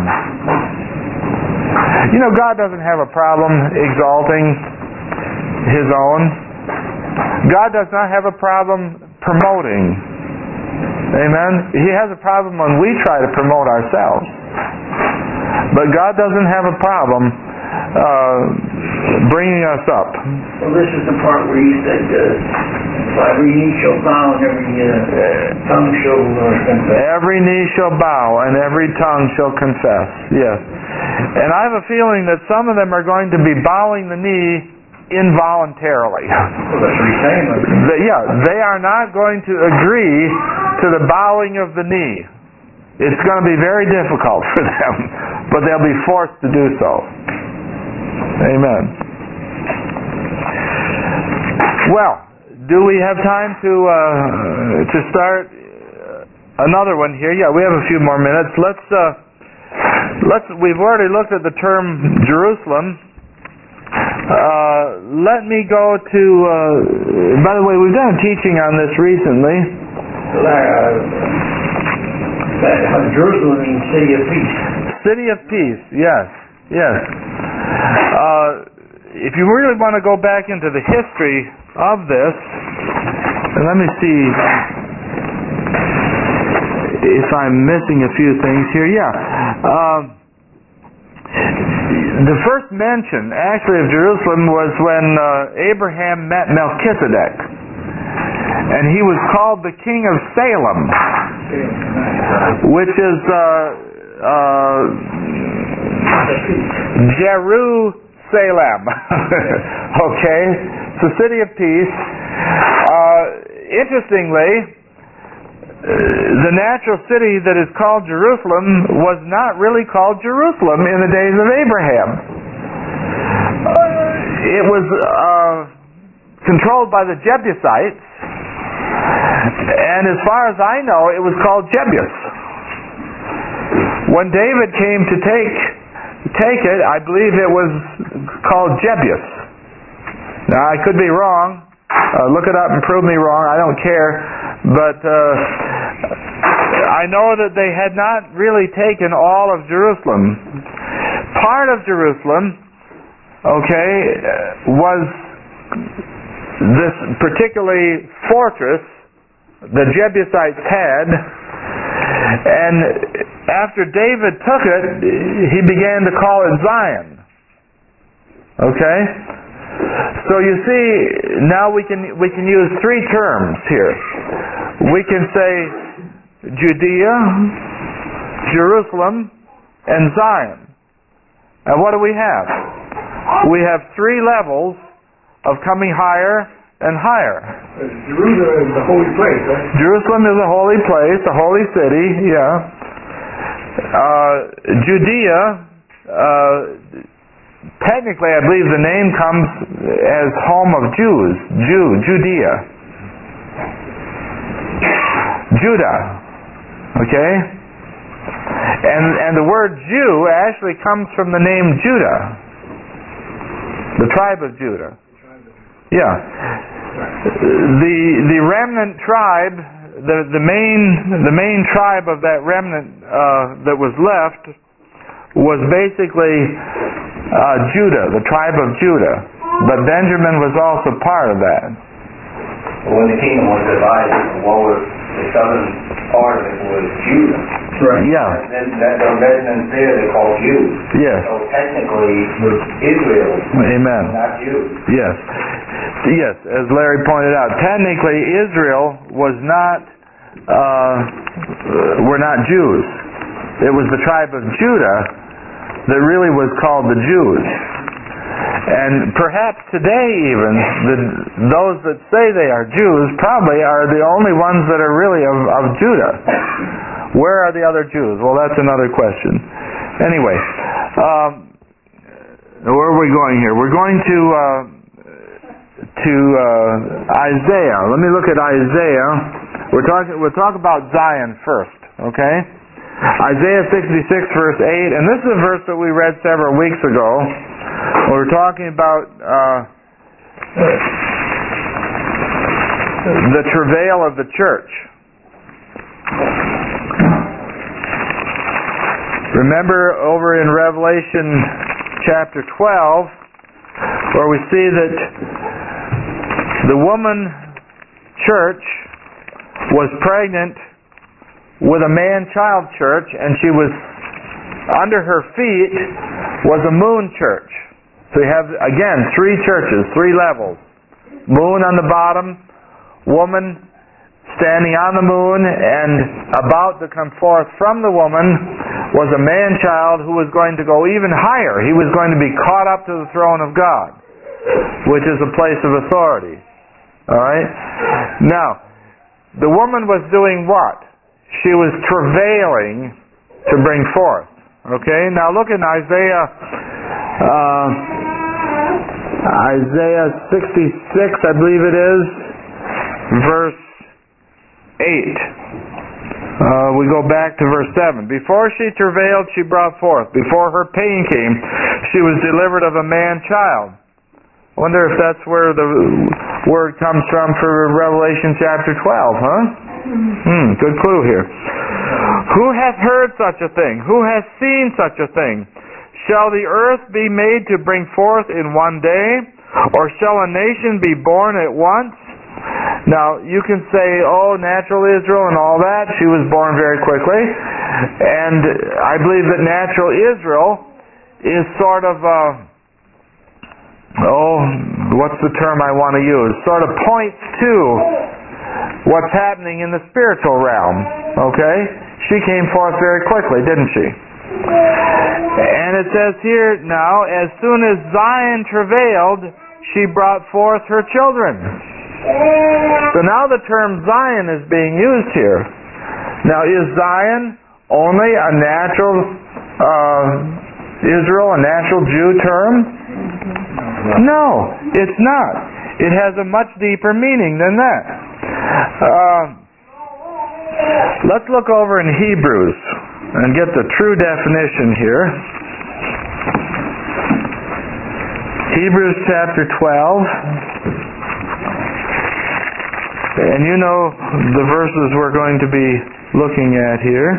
You know, God doesn't have a problem exalting His own. God does not have a problem promoting. Amen? He has a problem when we try to promote ourselves. But God doesn't have a problem uh, bringing us up. Well, this is the part where He said, uh, every knee shall bow and every uh, tongue shall uh, confess. Every knee shall bow and every tongue shall confess. Yes. And I have a feeling that some of them are going to be bowing the knee involuntarily. Well, that's what He's saying. The, yeah, they are not going to agree to the bowing of the knee. It's going to be very difficult for them, but they'll be forced to do so. Amen. Well, do we have time to uh, to start another one here? Yeah, we have a few more minutes. Let's uh, let's. We've already looked at the term Jerusalem. Uh, let me go to. Uh, by the way, we've done a teaching on this recently. Uh, Jerusalem means city of peace. City of peace. Yes. Yes. Uh, if you really want to go back into the history of this, and let me see if I'm missing a few things here. Yeah. Uh, the first mention, actually, of Jerusalem was when uh, Abraham met Melchizedek. And he was called the King of Salem. which is uh, uh, Jerusalem. Okay, it's the city of peace. Uh, interestingly, the natural city that is called Jerusalem was not really called Jerusalem in the days of Abraham. Uh, it was uh, controlled by the Jebusites, and as far as I know, it was called Jebus. When David came to take take it, I believe it was called Jebus. Now, I could be wrong. Uh, look it up and prove me wrong. I don't care. But uh, I know that they had not really taken all of Jerusalem. Part of Jerusalem, okay, was this particularly fortress the Jebusites had, and after David took it, he began to call it Zion. Okay? So you see, now we can we can use three terms here. We can say Judea, Jerusalem, and Zion. And what do we have? We have three levels of coming higher and higher. Jerusalem is the holy place, right? Jerusalem is a holy place, a holy city, yeah. Uh, Judea, uh, technically I believe the name comes as home of Jews, Jew, Judea. Judah, okay? And and the word Jew actually comes from the name Judah, the tribe of Judah. Yeah. The the remnant tribe, the the main the main tribe of that remnant uh, that was left was basically uh, Judah, the tribe of Judah. But Benjamin was also part of that. When the kingdom was divided, what was the southern part of it was Judah. Right. Yeah. And then the residents there they called Jews. Yes. So technically, Israel. Amen. Not Jews. Yes. Yes, as Larry pointed out, technically Israel was not, uh, were not Jews. It was the tribe of Judah that really was called the Jews. And perhaps today even, the, those that say they are Jews probably are the only ones that are really of, of Judah. Where are the other Jews? Well, that's another question. Anyway, um, where are we going here? We're going to uh, to uh, Isaiah. Let me look at Isaiah. We're talking. We'll talk about Zion first. Okay. Isaiah sixty-six, verse eight, and this is a verse that we read several weeks ago. We're talking about uh, the travail of the church. Remember over in Revelation chapter twelve, where we see that the woman church was pregnant with a man-child church, and she was, under her feet was a moon church. So you have, again, three churches, three levels. Moon on the bottom, woman standing on the moon, and about to come forth from the woman was a man-child who was going to go even higher. He was going to be caught up to the throne of God, which is a place of authority. Alright? Now, the woman was doing what? She was travailing to bring forth. Okay? Now look in Isaiah uh, Isaiah sixty-six, I believe it is, verse eight. Uh, we go back to verse seven. Before she travailed, she brought forth. Before her pain came, she was delivered of a man-child. Wonder if that's where the word comes from for Revelation chapter twelve, huh? Hmm, good clue here. Who hath heard such a thing? Who hath seen such a thing? Shall the earth be made to bring forth in one day? Or shall a nation be born at once? Now, you can say, oh, natural Israel and all that. She was born very quickly. And I believe that natural Israel is sort of, uh, oh, what's the term I want to use? Sort of points to what's happening in the spiritual realm. Okay? She came forth very quickly, didn't she? And it says here now, as soon as Zion travailed, she brought forth her children. So now the term Zion is being used here. Now, is Zion only a natural uh, Israel, a natural Jew term? No, it's not. It has a much deeper meaning than that. Uh, let's look over in Hebrews and get the true definition here. Hebrews chapter twelve. And you know the verses we're going to be looking at here.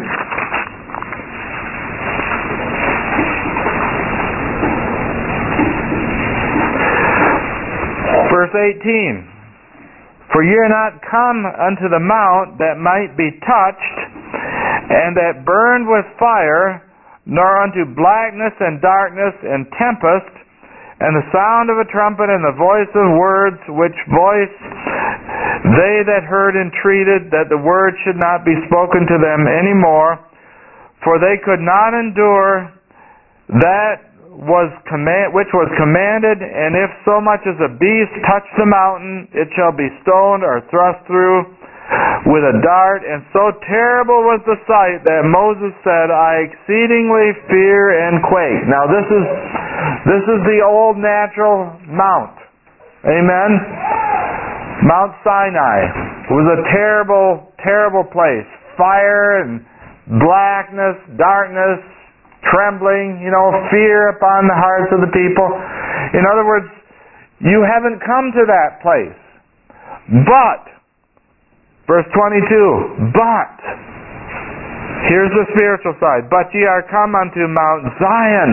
Verse eighteen. For ye are not come unto the mount that might be touched, and that burned with fire, nor unto blackness and darkness and tempest, and the sound of a trumpet and the voice of words, which voice they that heard entreated that the word should not be spoken to them any more, for they could not endure that was command which was commanded, and if so much as a beast touch the mountain, it shall be stoned or thrust through with a dart. And so terrible was the sight that Moses said, I exceedingly fear and quake. Now this is this is the old natural mount. Amen? Mount Sinai was a terrible, terrible place. Fire and blackness, darkness, trembling, you know, fear upon the hearts of the people. In other words, you haven't come to that place. But, verse twenty-two, but, here's the spiritual side, but ye are come unto Mount Zion.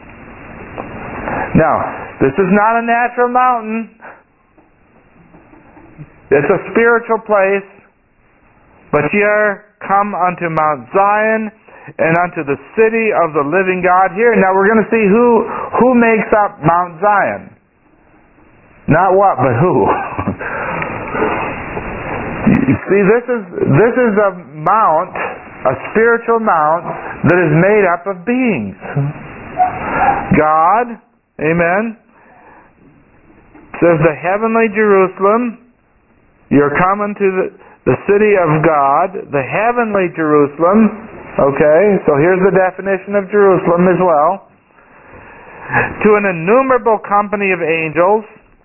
Now, this is not a natural mountain. It's a spiritual place. But ye are come unto Mount Zion, and unto the city of the living God. Here, now we're going to see who who makes up Mount Zion. Not what, but who. You see, this is this is a mount, a spiritual mount that is made up of beings. God, amen, says the heavenly Jerusalem. You're coming to the, the city of God, the heavenly Jerusalem. Okay, so here's the definition of Jerusalem as well. To an innumerable company of angels.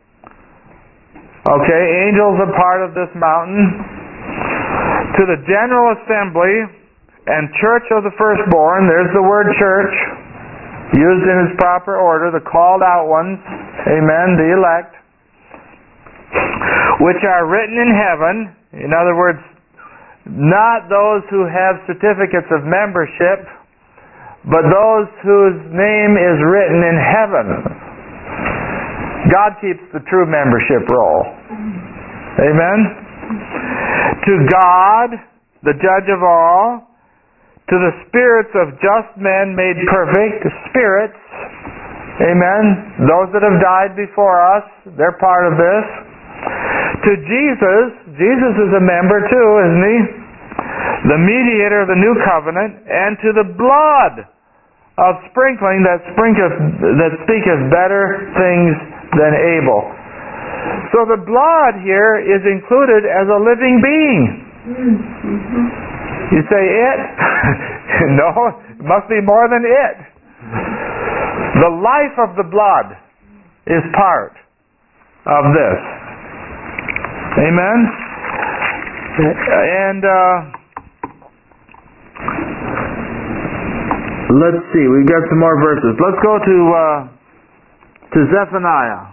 Okay, angels are part of this mountain. To the general assembly and church of the firstborn. There's the word church, used in its proper order, the called out ones. Amen, the elect. Which are written in heaven. In other words, not those who have certificates of membership, but those whose name is written in heaven. God keeps the true membership roll. Amen? To God, the judge of all, to the spirits of just men made perfect, spirits, amen, those that have died before us, they're part of this. To Jesus, Jesus is a member too, isn't he? The mediator of the new covenant, and to the blood of sprinkling that sprinketh, that speaketh better things than Abel. So the blood here is included as a living being. You say it? No, it must be more than it. The life of the blood is part of this. Amen? And uh, let's see, we've got some more verses. Let's go to uh, to Zephaniah.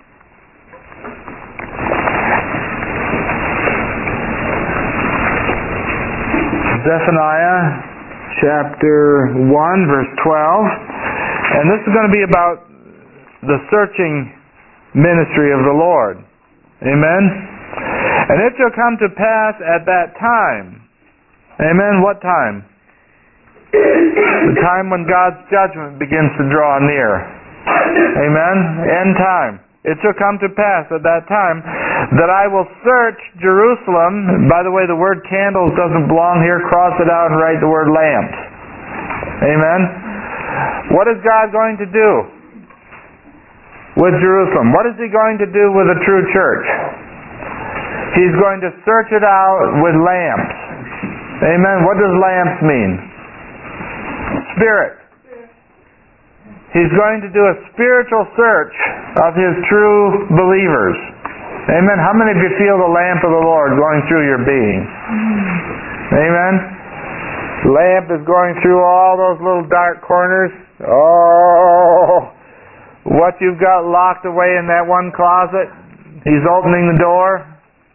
Zephaniah chapter one, verse twelve. And this is going to be about the searching ministry of the Lord. Amen? And it shall come to pass at that time. Amen? What time? The time when God's judgment begins to draw near. Amen? End time. it shall come to pass at that time that I will search Jerusalem. By the way, the word candles doesn't belong here. Cross it out and write the word lamps. Amen? What is God going to do with Jerusalem? What is He going to do with a true church? He's going to search it out with lamps. Amen? What does lamps mean? Spirit. He's going to do a spiritual search of His true believers. Amen? How many of you feel the lamp of the Lord going through your being? Amen? Lamp is going through all those little dark corners. Oh, what you've got locked away in that one closet. He's opening the door.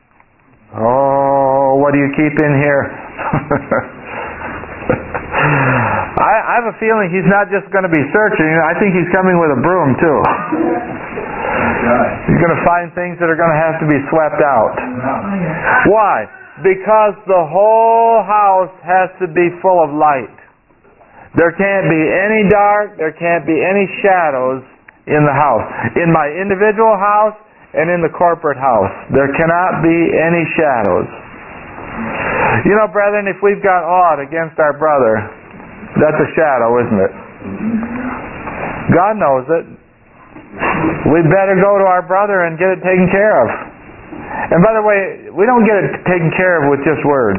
Oh, what do you keep in here? I, I have a feeling He's not just going to be searching. I think He's coming with a broom too. He's going to find things that are going to have to be swept out. Why? Because the whole house has to be full of light. There can't be any dark, there can't be any shadows in the house. In my individual house and in the corporate house, there cannot be any shadows. You know, brethren, if we've got aught against our brother, that's a shadow, isn't it? God knows it. We'd better go to our brother and get it taken care of. And by the way, we don't get it taken care of with just words.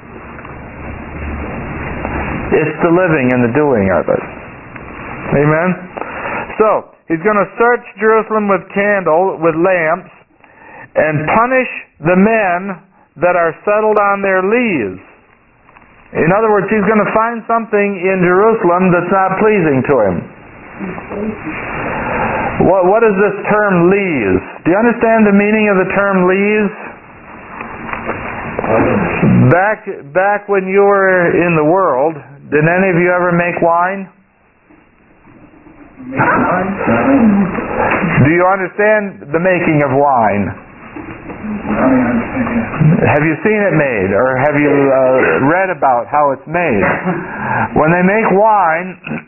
It's the living and the doing of it. Amen? So, He's going to search Jerusalem with candle, with lamps, and punish the men that are settled on their lees. In other words, He's going to find something in Jerusalem that's not pleasing to Him. What, what is this term lees? Do you understand the meaning of the term lees? Back, back when you were in the world, did any of you ever make wine? Do you understand the making of wine? Have you seen it made, or have you uh, read about how it's made? When they make wine,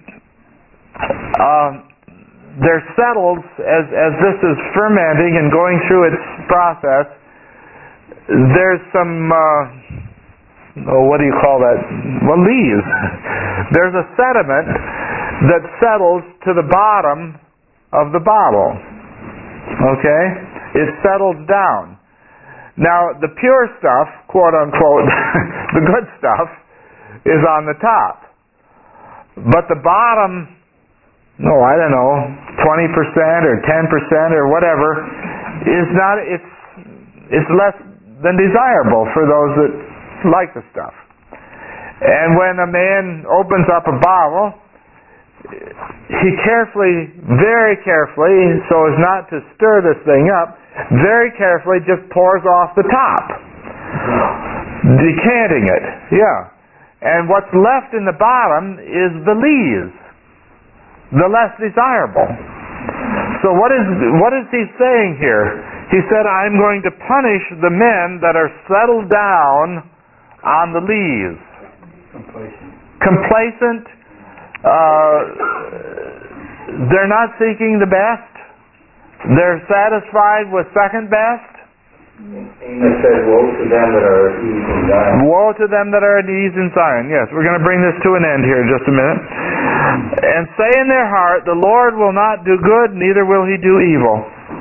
uh, they're settled as as this is fermenting and going through its process. There's some uh, oh, what do you call that? Well, lees. There's a sediment that settles to the bottom of the bottle. Okay? It settles down. Now, the pure stuff, quote unquote, the good stuff, is on the top. But the bottom, no, I don't know, twenty percent or ten percent or whatever, is not, it's, it's less than desirable for those that like the stuff. And when a man opens up a bottle, he carefully, very carefully, so as not to stir this thing up, very carefully just pours off the top, decanting it. Yeah. And what's left in the bottom is the lees, the less desirable. So what is what is he saying here? He said, I'm going to punish the men that are settled down on the lees. Complacent. Complacent. Uh, they're not seeking the best. They're satisfied with second best. It says, woe to them that are at ease in Zion. Woe to them that are at ease in Zion. Yes, we're going to bring this to an end here in just a minute. And say in their heart, the Lord will not do good, neither will He do evil.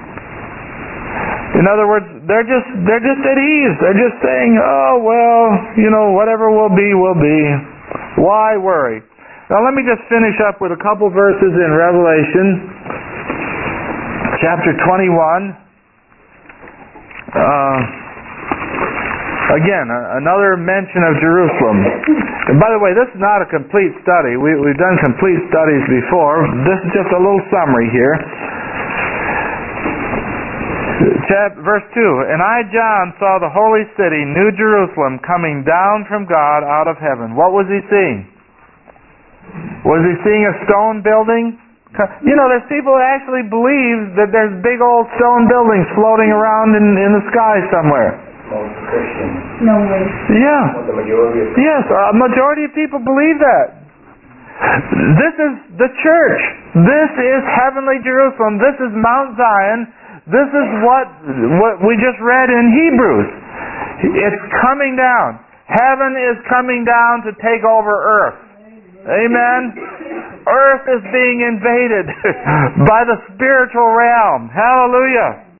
In other words, they're just they're just at ease. They're just saying, oh, well, you know, whatever will be, will be. Why worry? Now let me just finish up with a couple verses in Revelation, chapter twenty-one. Uh, again, a, another mention of Jerusalem. And by the way, this is not a complete study. We, we've done complete studies before. This is just a little summary here. Chap, verse two, And I, John, saw the holy city, New Jerusalem, coming down from God out of heaven. What was he seeing? Was he seeing a stone building? You know, there's people that actually believe that there's big old stone buildings floating around in, in the sky somewhere. Most Christians. No way. Yeah. The majority of Yes, a majority of people believe that. This is the church. This is heavenly Jerusalem. This is Mount Zion. This is what, what we just read in Hebrews. It's coming down. Heaven is coming down to take over earth. Amen? Earth is being invaded by the spiritual realm. Hallelujah.